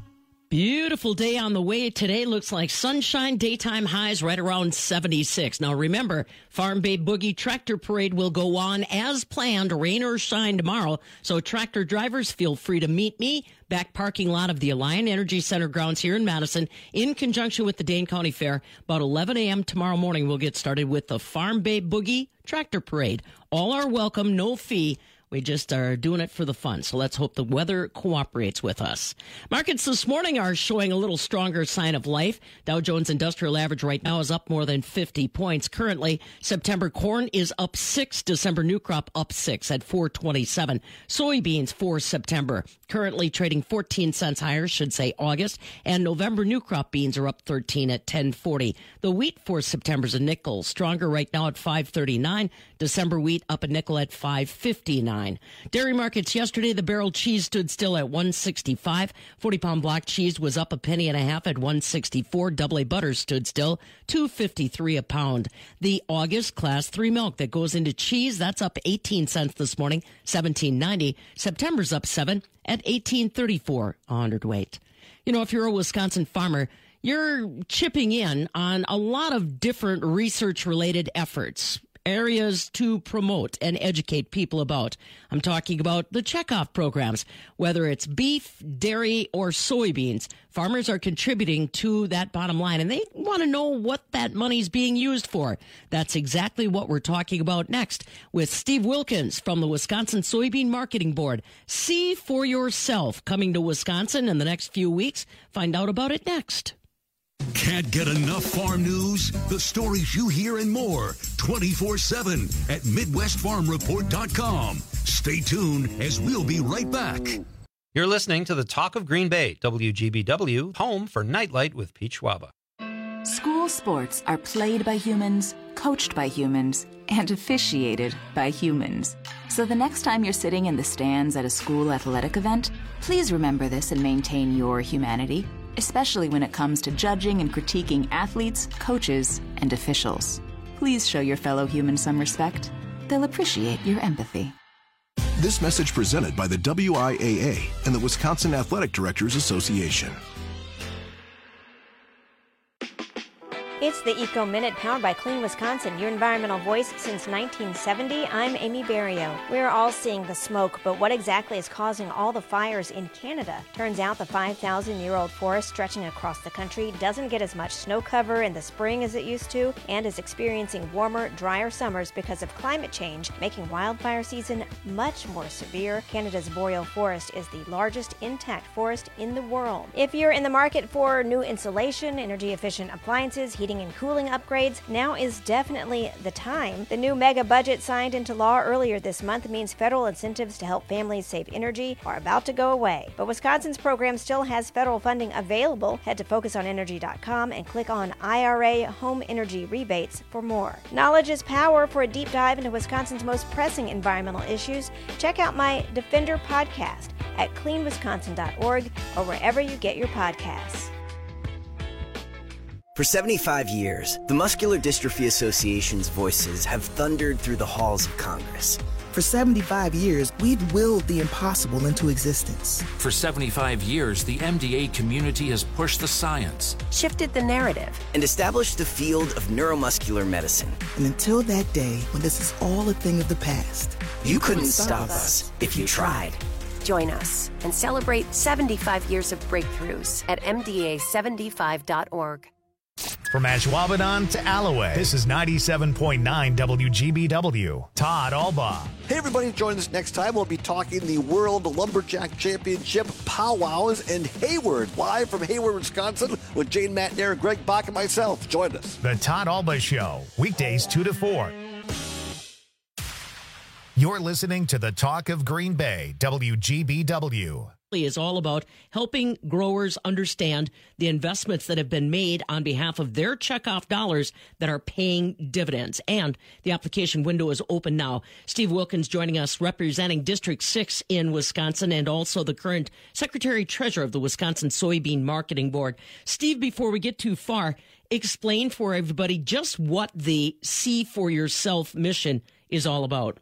Beautiful day on the way today. Looks like sunshine, daytime highs right around seventy-six. Now remember, Farm Babe Boogie Tractor Parade will go on as planned, rain or shine tomorrow. So tractor drivers, feel free to meet me back parking lot of the Alliant Energy Center grounds here in Madison in conjunction with the Dane County Fair. About eleven a.m. tomorrow morning, we'll get started with the Farm Babe Boogie Tractor Parade. All are welcome, no fee. We just are doing it for the fun, so let's hope the weather cooperates with us. Markets this morning are showing a little stronger sign of life. Dow Jones Industrial Average right now is up more than fifty points. Currently, September corn is up six. December new crop up six at four twenty-seven. Soybeans for September currently trading fourteen cents higher, should say August. And November new crop beans are up thirteen at ten forty. The wheat for September's a nickel, stronger right now at five thirty-nine. December wheat up a nickel at five fifty-nine. Dairy markets yesterday, the barrel cheese stood still at one sixty-five. forty-pound block cheese was up a penny and a half at one sixty-four. Double A butter stood still, two fifty-three a pound. The August class three milk that goes into cheese, that's up eighteen cents this morning, seventeen ninety. September's up seven at eighteen thirty-four a hundredweight. You know, if you're a Wisconsin farmer, you're chipping in on a lot of different research-related efforts, areas to promote and educate people about. I'm talking about the checkoff programs. Whether it's beef, dairy, or soybeans, farmers are contributing to that bottom line, and they want to know what that money's being used for. That's exactly what we're talking about next with Steve Wilkins from the Wisconsin Soybean Marketing Board. See for yourself, coming to Wisconsin in the next few weeks. Find out about it next. Can't get enough farm news? The stories you hear and more twenty-four seven at Midwest Farm Report dot com. Stay tuned as we'll be right back. You're listening to the Talk of Green Bay, W G B W, home for Nightlight with Pete Schwaba. School sports are played by humans, coached by humans, and officiated by humans. So the next time you're sitting in the stands at a school athletic event, please remember this and maintain your humanity. especially when it comes to judging and critiquing athletes, coaches, and officials. Please show your fellow humans some respect. They'll appreciate your empathy. This message presented by the W I A A and the Wisconsin Athletic Directors Association. It's the Eco Minute powered by Clean Wisconsin, your environmental voice since nineteen seventy. I'm Amy Barrio. We're all seeing the smoke, but what exactly is causing all the fires in Canada? Turns out the five thousand year old forest stretching across the country doesn't get as much snow cover in the spring as it used to and is experiencing warmer, drier summers because of climate change, making wildfire season much more severe. Canada's boreal forest is the largest intact forest in the world. If you're in the market for new insulation, energy-efficient appliances, heating and cooling upgrades, now is definitely the time. The new mega budget signed into law earlier this month means federal incentives to help families save energy are about to go away. But Wisconsin's program still has federal funding available. Head to focus on energy dot com and click on I R A Home Energy Rebates for more. Knowledge is power. For a deep dive into Wisconsin's most pressing environmental issues, check out my Defender podcast at clean wisconsin dot org or wherever you get your podcasts. For seventy-five years, the Muscular Dystrophy Association's voices have thundered through the halls of Congress. For seventy-five years, we've willed the impossible into existence. For seventy-five years, the M D A community has pushed the science, shifted the narrative, and established the field of neuromuscular medicine. And until that day when this is all a thing of the past, you, you couldn't, couldn't stop us if you tried. Join us and celebrate seventy-five years of breakthroughs at M D A seventy-five dot org. From Ashwaubenon to Alloway, this is ninety-seven point nine W G B W. Todd Alba. Hey, everybody, join us next time. We'll be talking the World Lumberjack Championship powwows in Hayward, live from Hayward, Wisconsin, with Jane Matnair, Greg Bach, and myself. Join us. The Todd Alba Show, weekdays two to four. You're listening to the Talk of Green Bay, W G B W. Is all about helping growers understand the investments that have been made on behalf of their checkoff dollars that are paying dividends. And the application window is open now. Steve Wilkins joining us, representing District six in Wisconsin, and also the current Secretary-Treasurer of the Wisconsin Soybean Marketing Board. Steve, before we get too far, explain for everybody just what the See for Yourself mission is all about.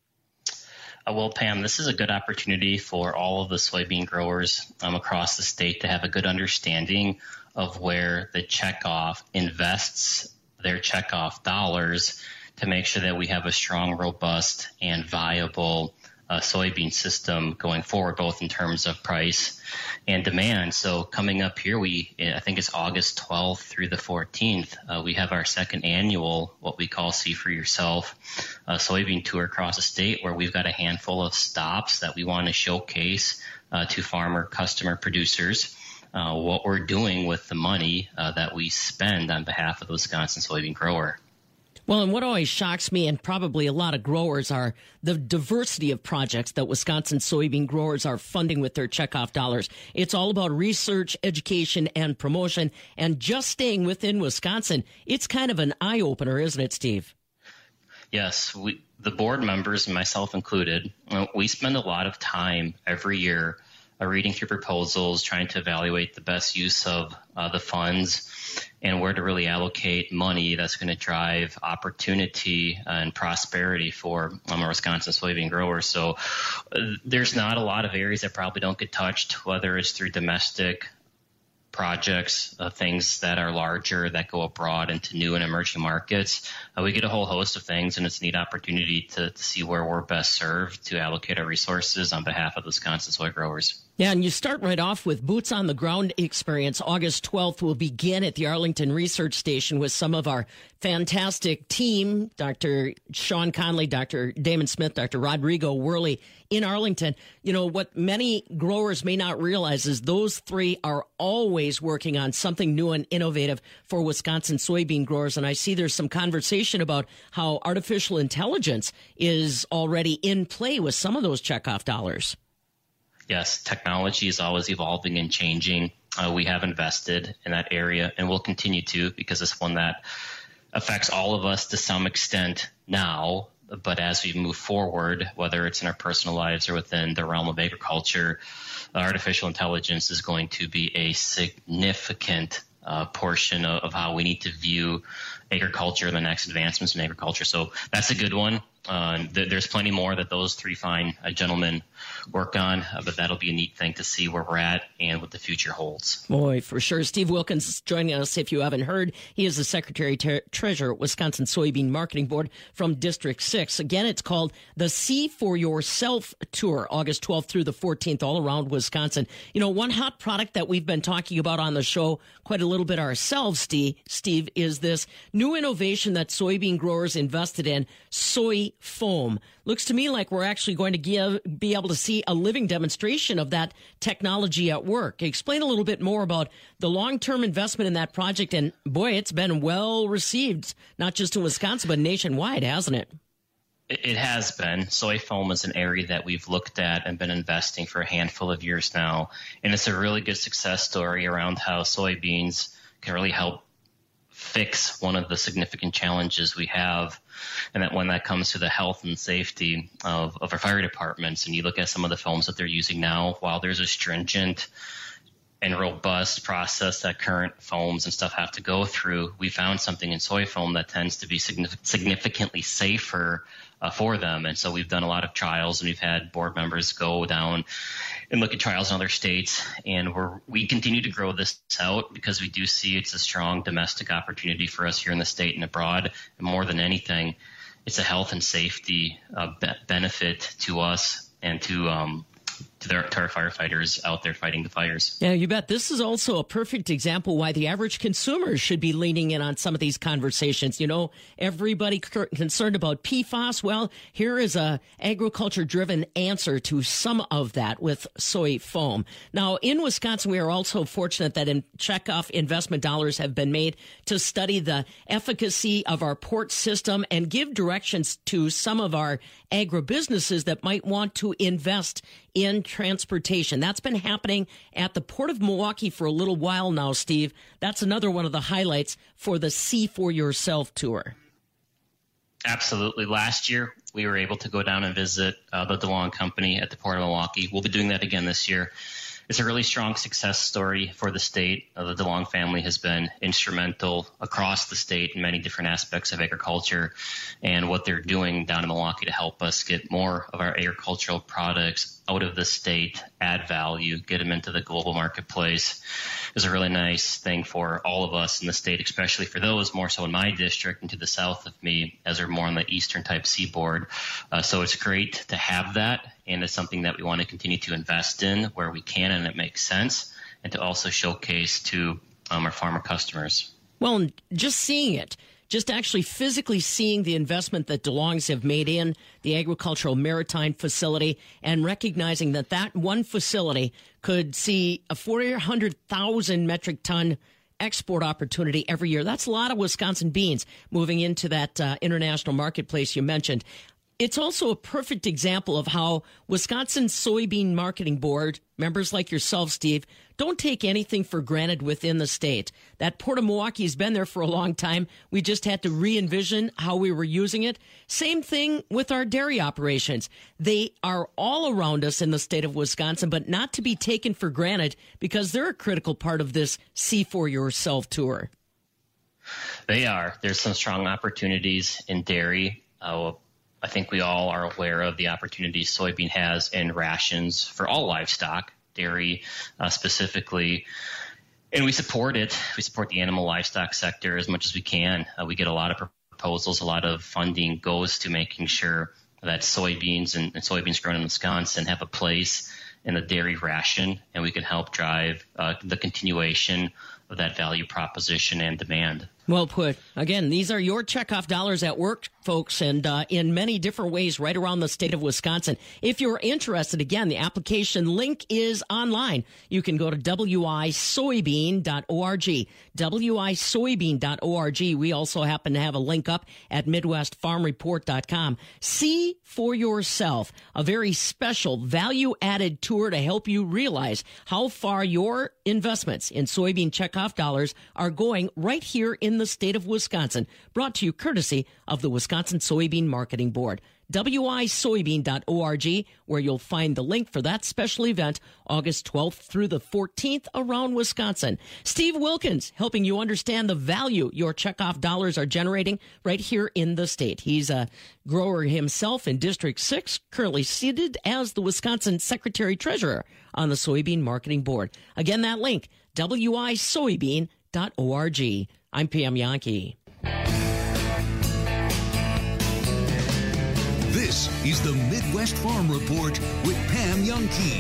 Uh, well, Pam, this is a good opportunity for all of the soybean growers um, across the state to have a good understanding of where the checkoff invests their checkoff dollars to make sure that we have a strong, robust, and viable uh, soybean system going forward, both in terms of price and demand. So coming up here, we I think it's August twelfth through the fourteenth, uh, we have our second annual, what we call See for Yourself, uh, soybean tour across the state, where we've got a handful of stops that we want to showcase uh, to farmer, customer, producers uh, what we're doing with the money uh, that we spend on behalf of the Wisconsin soybean grower. Well, and what always shocks me, and probably a lot of growers, are the diversity of projects that Wisconsin soybean growers are funding with their checkoff dollars. It's all about research, education, and promotion. And just staying within Wisconsin, it's kind of an eye-opener, isn't it, Steve? Yes, we, the board members, myself included, we spend a lot of time every year uh, reading through proposals, trying to evaluate the best use of uh, the funds and where to really allocate money that's going to drive opportunity and prosperity for um, our Wisconsin soybean growers. So uh, there's not a lot of areas that probably don't get touched, whether it's through domestic projects, uh, things that are larger that go abroad into new and emerging markets. Uh, we get a whole host of things, and it's a neat opportunity to, to see where we're best served to allocate our resources on behalf of the Wisconsin soy growers. Yeah, and you start right off with Boots on the Ground experience. August twelfth will begin at the Arlington Research Station with some of our fantastic team, Doctor Sean Conley, Doctor Damon Smith, Doctor Rodrigo Worley in Arlington. You know, what many growers may not realize is those three are always working on something new and innovative for Wisconsin soybean growers. And I see there's some conversation about how artificial intelligence is already in play with some of those checkoff dollars. Yes, technology is always evolving and changing. Uh, we have invested in that area, and we'll continue to, because it's one that affects all of us to some extent now, But as we move forward, whether it's in our personal lives or within the realm of agriculture, artificial intelligence is going to be a significant uh, portion of, of how we need to view agriculture and the next advancements in agriculture. So that's a good one. Uh, th- there's plenty more that those three fine uh, gentlemen work on, uh, but that'll be a neat thing to see where we're at and what the future holds. Boy, for sure. Steve Wilkins is joining us. If you haven't heard, he is the Secretary Tre- Treasurer at Wisconsin Soybean Marketing Board from District six. Again, it's called the See for Yourself Tour, August twelfth through the fourteenth, all around Wisconsin. You know, one hot product that we've been talking about on the show quite a little bit ourselves, Steve, Steve is this new innovation that soybean growers invested in, soy foam. Looks to me like we're actually going to give, be able to see a living demonstration of that technology at work. Explain a little bit more about the long-term investment in that project. And boy, it's been well received, not just in Wisconsin, but nationwide, hasn't it? It has been. Soy foam is an area that we've looked at and been investing for a handful of years now. And it's a really good success story around how soybeans can really help fix one of the significant challenges we have, and that when that comes to the health and safety of, of our fire departments, and you look at some of the foams that they're using now, while there's a stringent and robust process that current foams and stuff have to go through, we found something in soy foam that tends to be significant, significantly safer uh, for them. And so we've done a lot of trials, and we've had board members go down and look at trials in other states. And we're, we continue to grow this out because we do see it's a strong domestic opportunity for us here in the state and abroad. And more than anything, it's a health and safety uh, be- benefit to us and to um, to, their, to our firefighters out there fighting the fires. Yeah, you bet. This is also a perfect example why the average consumer should be leaning in on some of these conversations. You know, everybody c- concerned about P FAS. Well, here is a agriculture-driven answer to some of that with soy foam. Now, in Wisconsin, we are also fortunate that in checkoff investment dollars have been made to study the efficacy of our port system and give directions to some of our agribusinesses that might want to invest in transportation. That's been happening at the Port of Milwaukee for a little while now, Steve. That's another one of the highlights for the See for Yourself tour. Absolutely. Last year, we were able to go down and visit uh, the DeLong Company at the Port of Milwaukee. We'll be doing that again this year. It's a really strong success story for the state. Uh, the DeLong family has been instrumental across the state in many different aspects of agriculture, and what they're doing down in Milwaukee to help us get more of our agricultural products out of the state, add value, get them into the global marketplace is a really nice thing for all of us in the state, especially for those more so in my district and to the south of me, as they're more on the eastern type seaboard. Uh, so it's great to have that, and it's something that we want to continue to invest in where we can and it makes sense, and to also showcase to um, our farmer customers. Well, just seeing it, just actually physically seeing the investment that DeLongs have made in the agricultural maritime facility and recognizing that that one facility could see a four hundred thousand metric ton export opportunity every year. That's a lot of Wisconsin beans moving into that uh, international marketplace you mentioned. It's also a perfect example of how Wisconsin Soybean Marketing Board, members like yourself, Steve, don't take anything for granted within the state. That Port of Milwaukee has been there for a long time. We just had to re-envision how we were using it. Same thing with our dairy operations. They are all around us in the state of Wisconsin, but not to be taken for granted because they're a critical part of this See for Yourself tour. They are. There's some strong opportunities in dairy. Uh, I think we all are aware of the opportunities soybean has in rations for all livestock, dairy uh, specifically. And we support it. We support the animal livestock sector as much as we can. Uh, we get a lot of proposals. A lot of funding goes to making sure that soybeans and, and soybeans grown in Wisconsin have a place in the dairy ration, and we can help drive uh, the continuation of that value proposition and demand. Well put. Again, these are your checkoff dollars at work, folks, and uh, in many different ways right around the state of Wisconsin. If you're interested, again, the application link is online. You can go to w i soybean dot org, w i soybean dot org. We also happen to have a link up at midwest farm report dot com. See for yourself a very special value-added tour to help you realize how far your investments in soybean checkoff dollars are going right here in in the state of Wisconsin. Brought to you courtesy of the Wisconsin Soybean Marketing Board. W I soybean dot org, where you'll find the link for that special event August twelfth through the fourteenth around Wisconsin. Steve Wilkins helping you understand the value your checkoff dollars are generating right here in the state. He's a grower himself in District six, currently seated as the Wisconsin Secretary Treasurer on the Soybean Marketing Board. Again, that link, W I soybean dot org. I'm Pam Yankee. This is the Midwest Farm Report with Pam Yankee.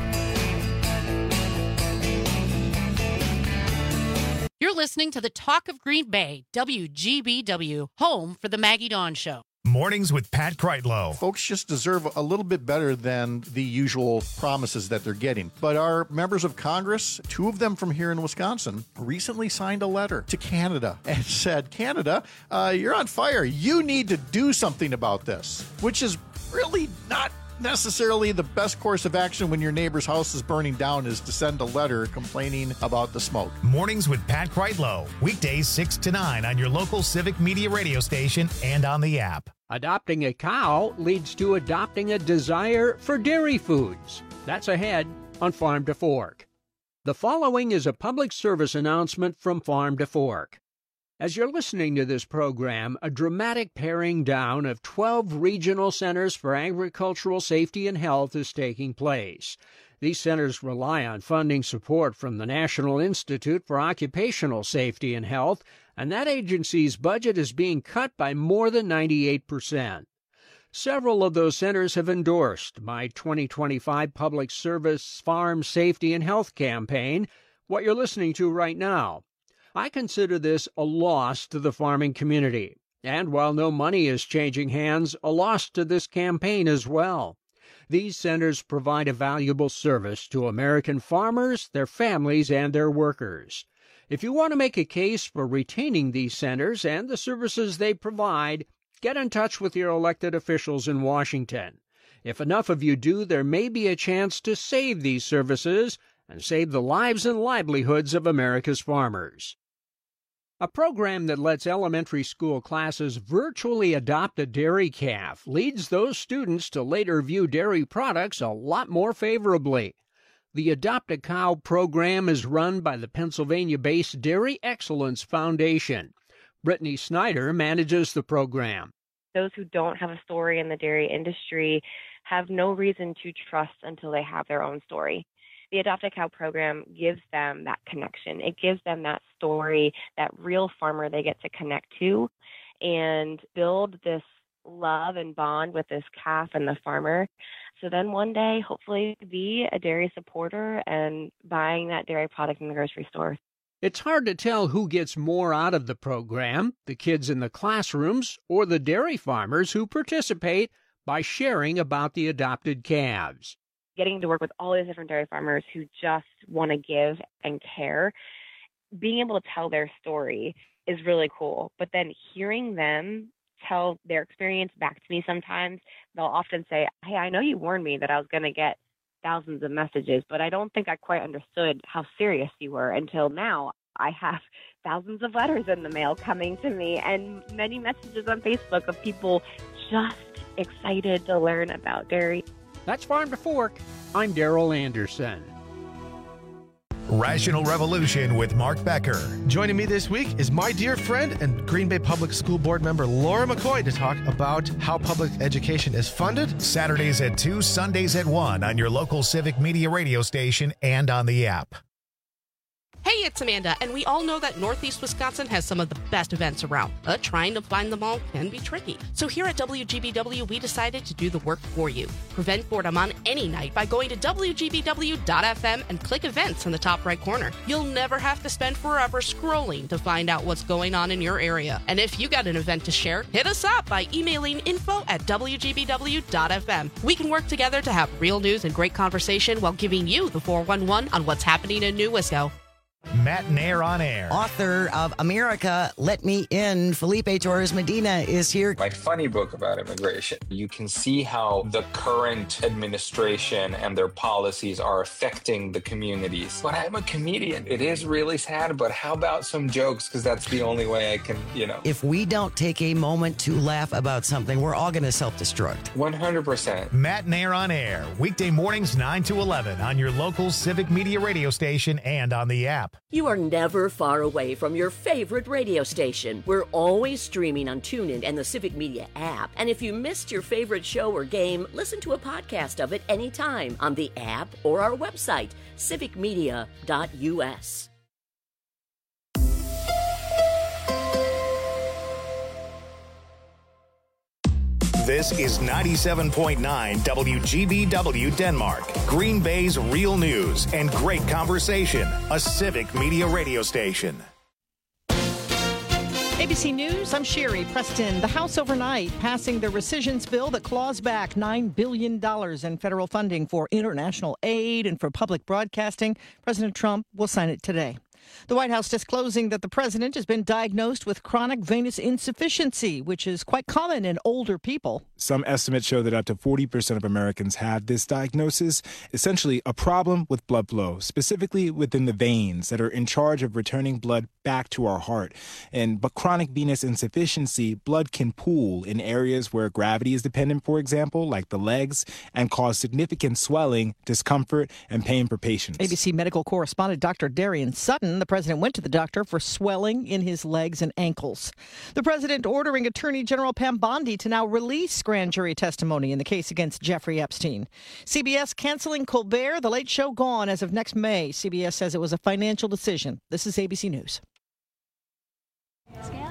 You're listening to the Talk of Green Bay, W G B W, home for the Maggie Dawn Show. Mornings with Pat Kreitlow. Folks just deserve a little bit better than the usual promises that they're getting. But our members of Congress, two of them from here in Wisconsin, recently signed a letter to Canada and said, Canada, uh, you're on fire. You need to do something about this, which is really not necessarily the best course of action when your neighbor's house is burning down, is to send a letter complaining about the smoke. Mornings with Pat Kreitlow. Weekdays six to nine on your local Civic Media radio station and on the app. Adopting a cow leads to adopting a desire for dairy foods. That's ahead on Farm to Fork. The following is a public service announcement from Farm to Fork. As you're listening to this program, a dramatic paring down of twelve regional centers for agricultural safety and health is taking place. These centers rely on funding support from the National Institute for Occupational Safety and Health, and that agency's budget is being cut by more than ninety-eight percent. Several of those centers have endorsed my twenty twenty-five Public Service Farm Safety and Health campaign, what you're listening to right now. I consider this a loss to the farming community, and while no money is changing hands, a loss to this campaign as well. These centers provide a valuable service to American farmers, their families, and their workers. If you want to make a case for retaining these centers and the services they provide, get in touch with your elected officials in Washington. If enough of you do, there may be a chance to save these services and save the lives and livelihoods of America's farmers. A program that lets elementary school classes virtually adopt a dairy calf leads those students to later view dairy products a lot more favorably. The Adopt a Cow program is run by the Pennsylvania-based Dairy Excellence Foundation. Brittany Snyder manages the program. Those who don't have a story in the dairy industry have no reason to trust until they have their own story. The Adopt a Cow program gives them that connection. It gives them that story, that real farmer they get to connect to and build this love and bond with this calf and the farmer. So then one day, hopefully, be a dairy supporter and buying that dairy product in the grocery store. It's hard to tell who gets more out of the program, the kids in the classrooms or the dairy farmers who participate by sharing about the adopted calves. Getting to work with all these different dairy farmers who just want to give and care, being able to tell their story is really cool. But then hearing them tell their experience back to me sometimes, they'll often say, hey, I know you warned me that I was going to get thousands of messages, but I don't think I quite understood how serious you were until now. I have thousands of letters in the mail coming to me and many messages on Facebook of people just excited to learn about dairy. That's Farm to Fork. I'm Daryl Anderson. Rational Revolution with Mark Becker. Joining me this week is my dear friend and Green Bay Public School Board member Laura McCoy to talk about how public education is funded. Saturdays at two, Sundays at one on your local Civic Media radio station and on the app. Hey, it's Amanda, and we all know that Northeast Wisconsin has some of the best events around, but trying to find them all can be tricky. So here at W G B W, we decided to do the work for you. Prevent boredom on any night by going to W G B W dot F M and click events in the top right corner. You'll never have to spend forever scrolling to find out what's going on in your area. And if you got an event to share, hit us up by emailing info at W G B W dot F M. We can work together to have real news and great conversation while giving you the four one one on what's happening in New Wisco. Matt Nair on Air. Author of America, Let Me In, Felipe Torres Medina is here. My funny book about immigration. You can see how the current administration and their policies are affecting the communities. But I'm a comedian. It is really sad, but how about some jokes? Because that's the only way I can, you know. If we don't take a moment to laugh about something, we're all going to self-destruct. one hundred percent. Matt Nair on Air, weekday mornings nine to eleven on your local Civic Media radio station and on the app. You are never far away from your favorite radio station. We're always streaming on TuneIn and the Civic Media app. And if you missed your favorite show or game, listen to a podcast of it anytime on the app or our website, civic media dot u s. This is ninety-seven point nine W G B W Denmark, Green Bay's real news and great conversation, a Civic Media radio station. A B C News, I'm Sherry Preston. The House overnight passing the rescissions bill that claws back nine billion dollars in federal funding for international aid and for public broadcasting. President Trump will sign it today. The White House disclosing that the president has been diagnosed with chronic venous insufficiency, which is quite common in older people. Some estimates show that up to forty percent of Americans have this diagnosis, essentially a problem with blood flow, specifically within the veins that are in charge of returning blood back to our heart. And but chronic venous insufficiency, blood can pool in areas where gravity is dependent, for example, like the legs, and cause significant swelling, discomfort, and pain for patients. A B C medical correspondent Doctor Darian Sutton. The president went to the doctor for swelling in his legs and ankles. The president ordering Attorney General Pam Bondi to now release grand jury testimony in the case against Jeffrey Epstein. C B S canceling Colbert, The Late Show gone as of next May. C B S says it was a financial decision. This is A B C News.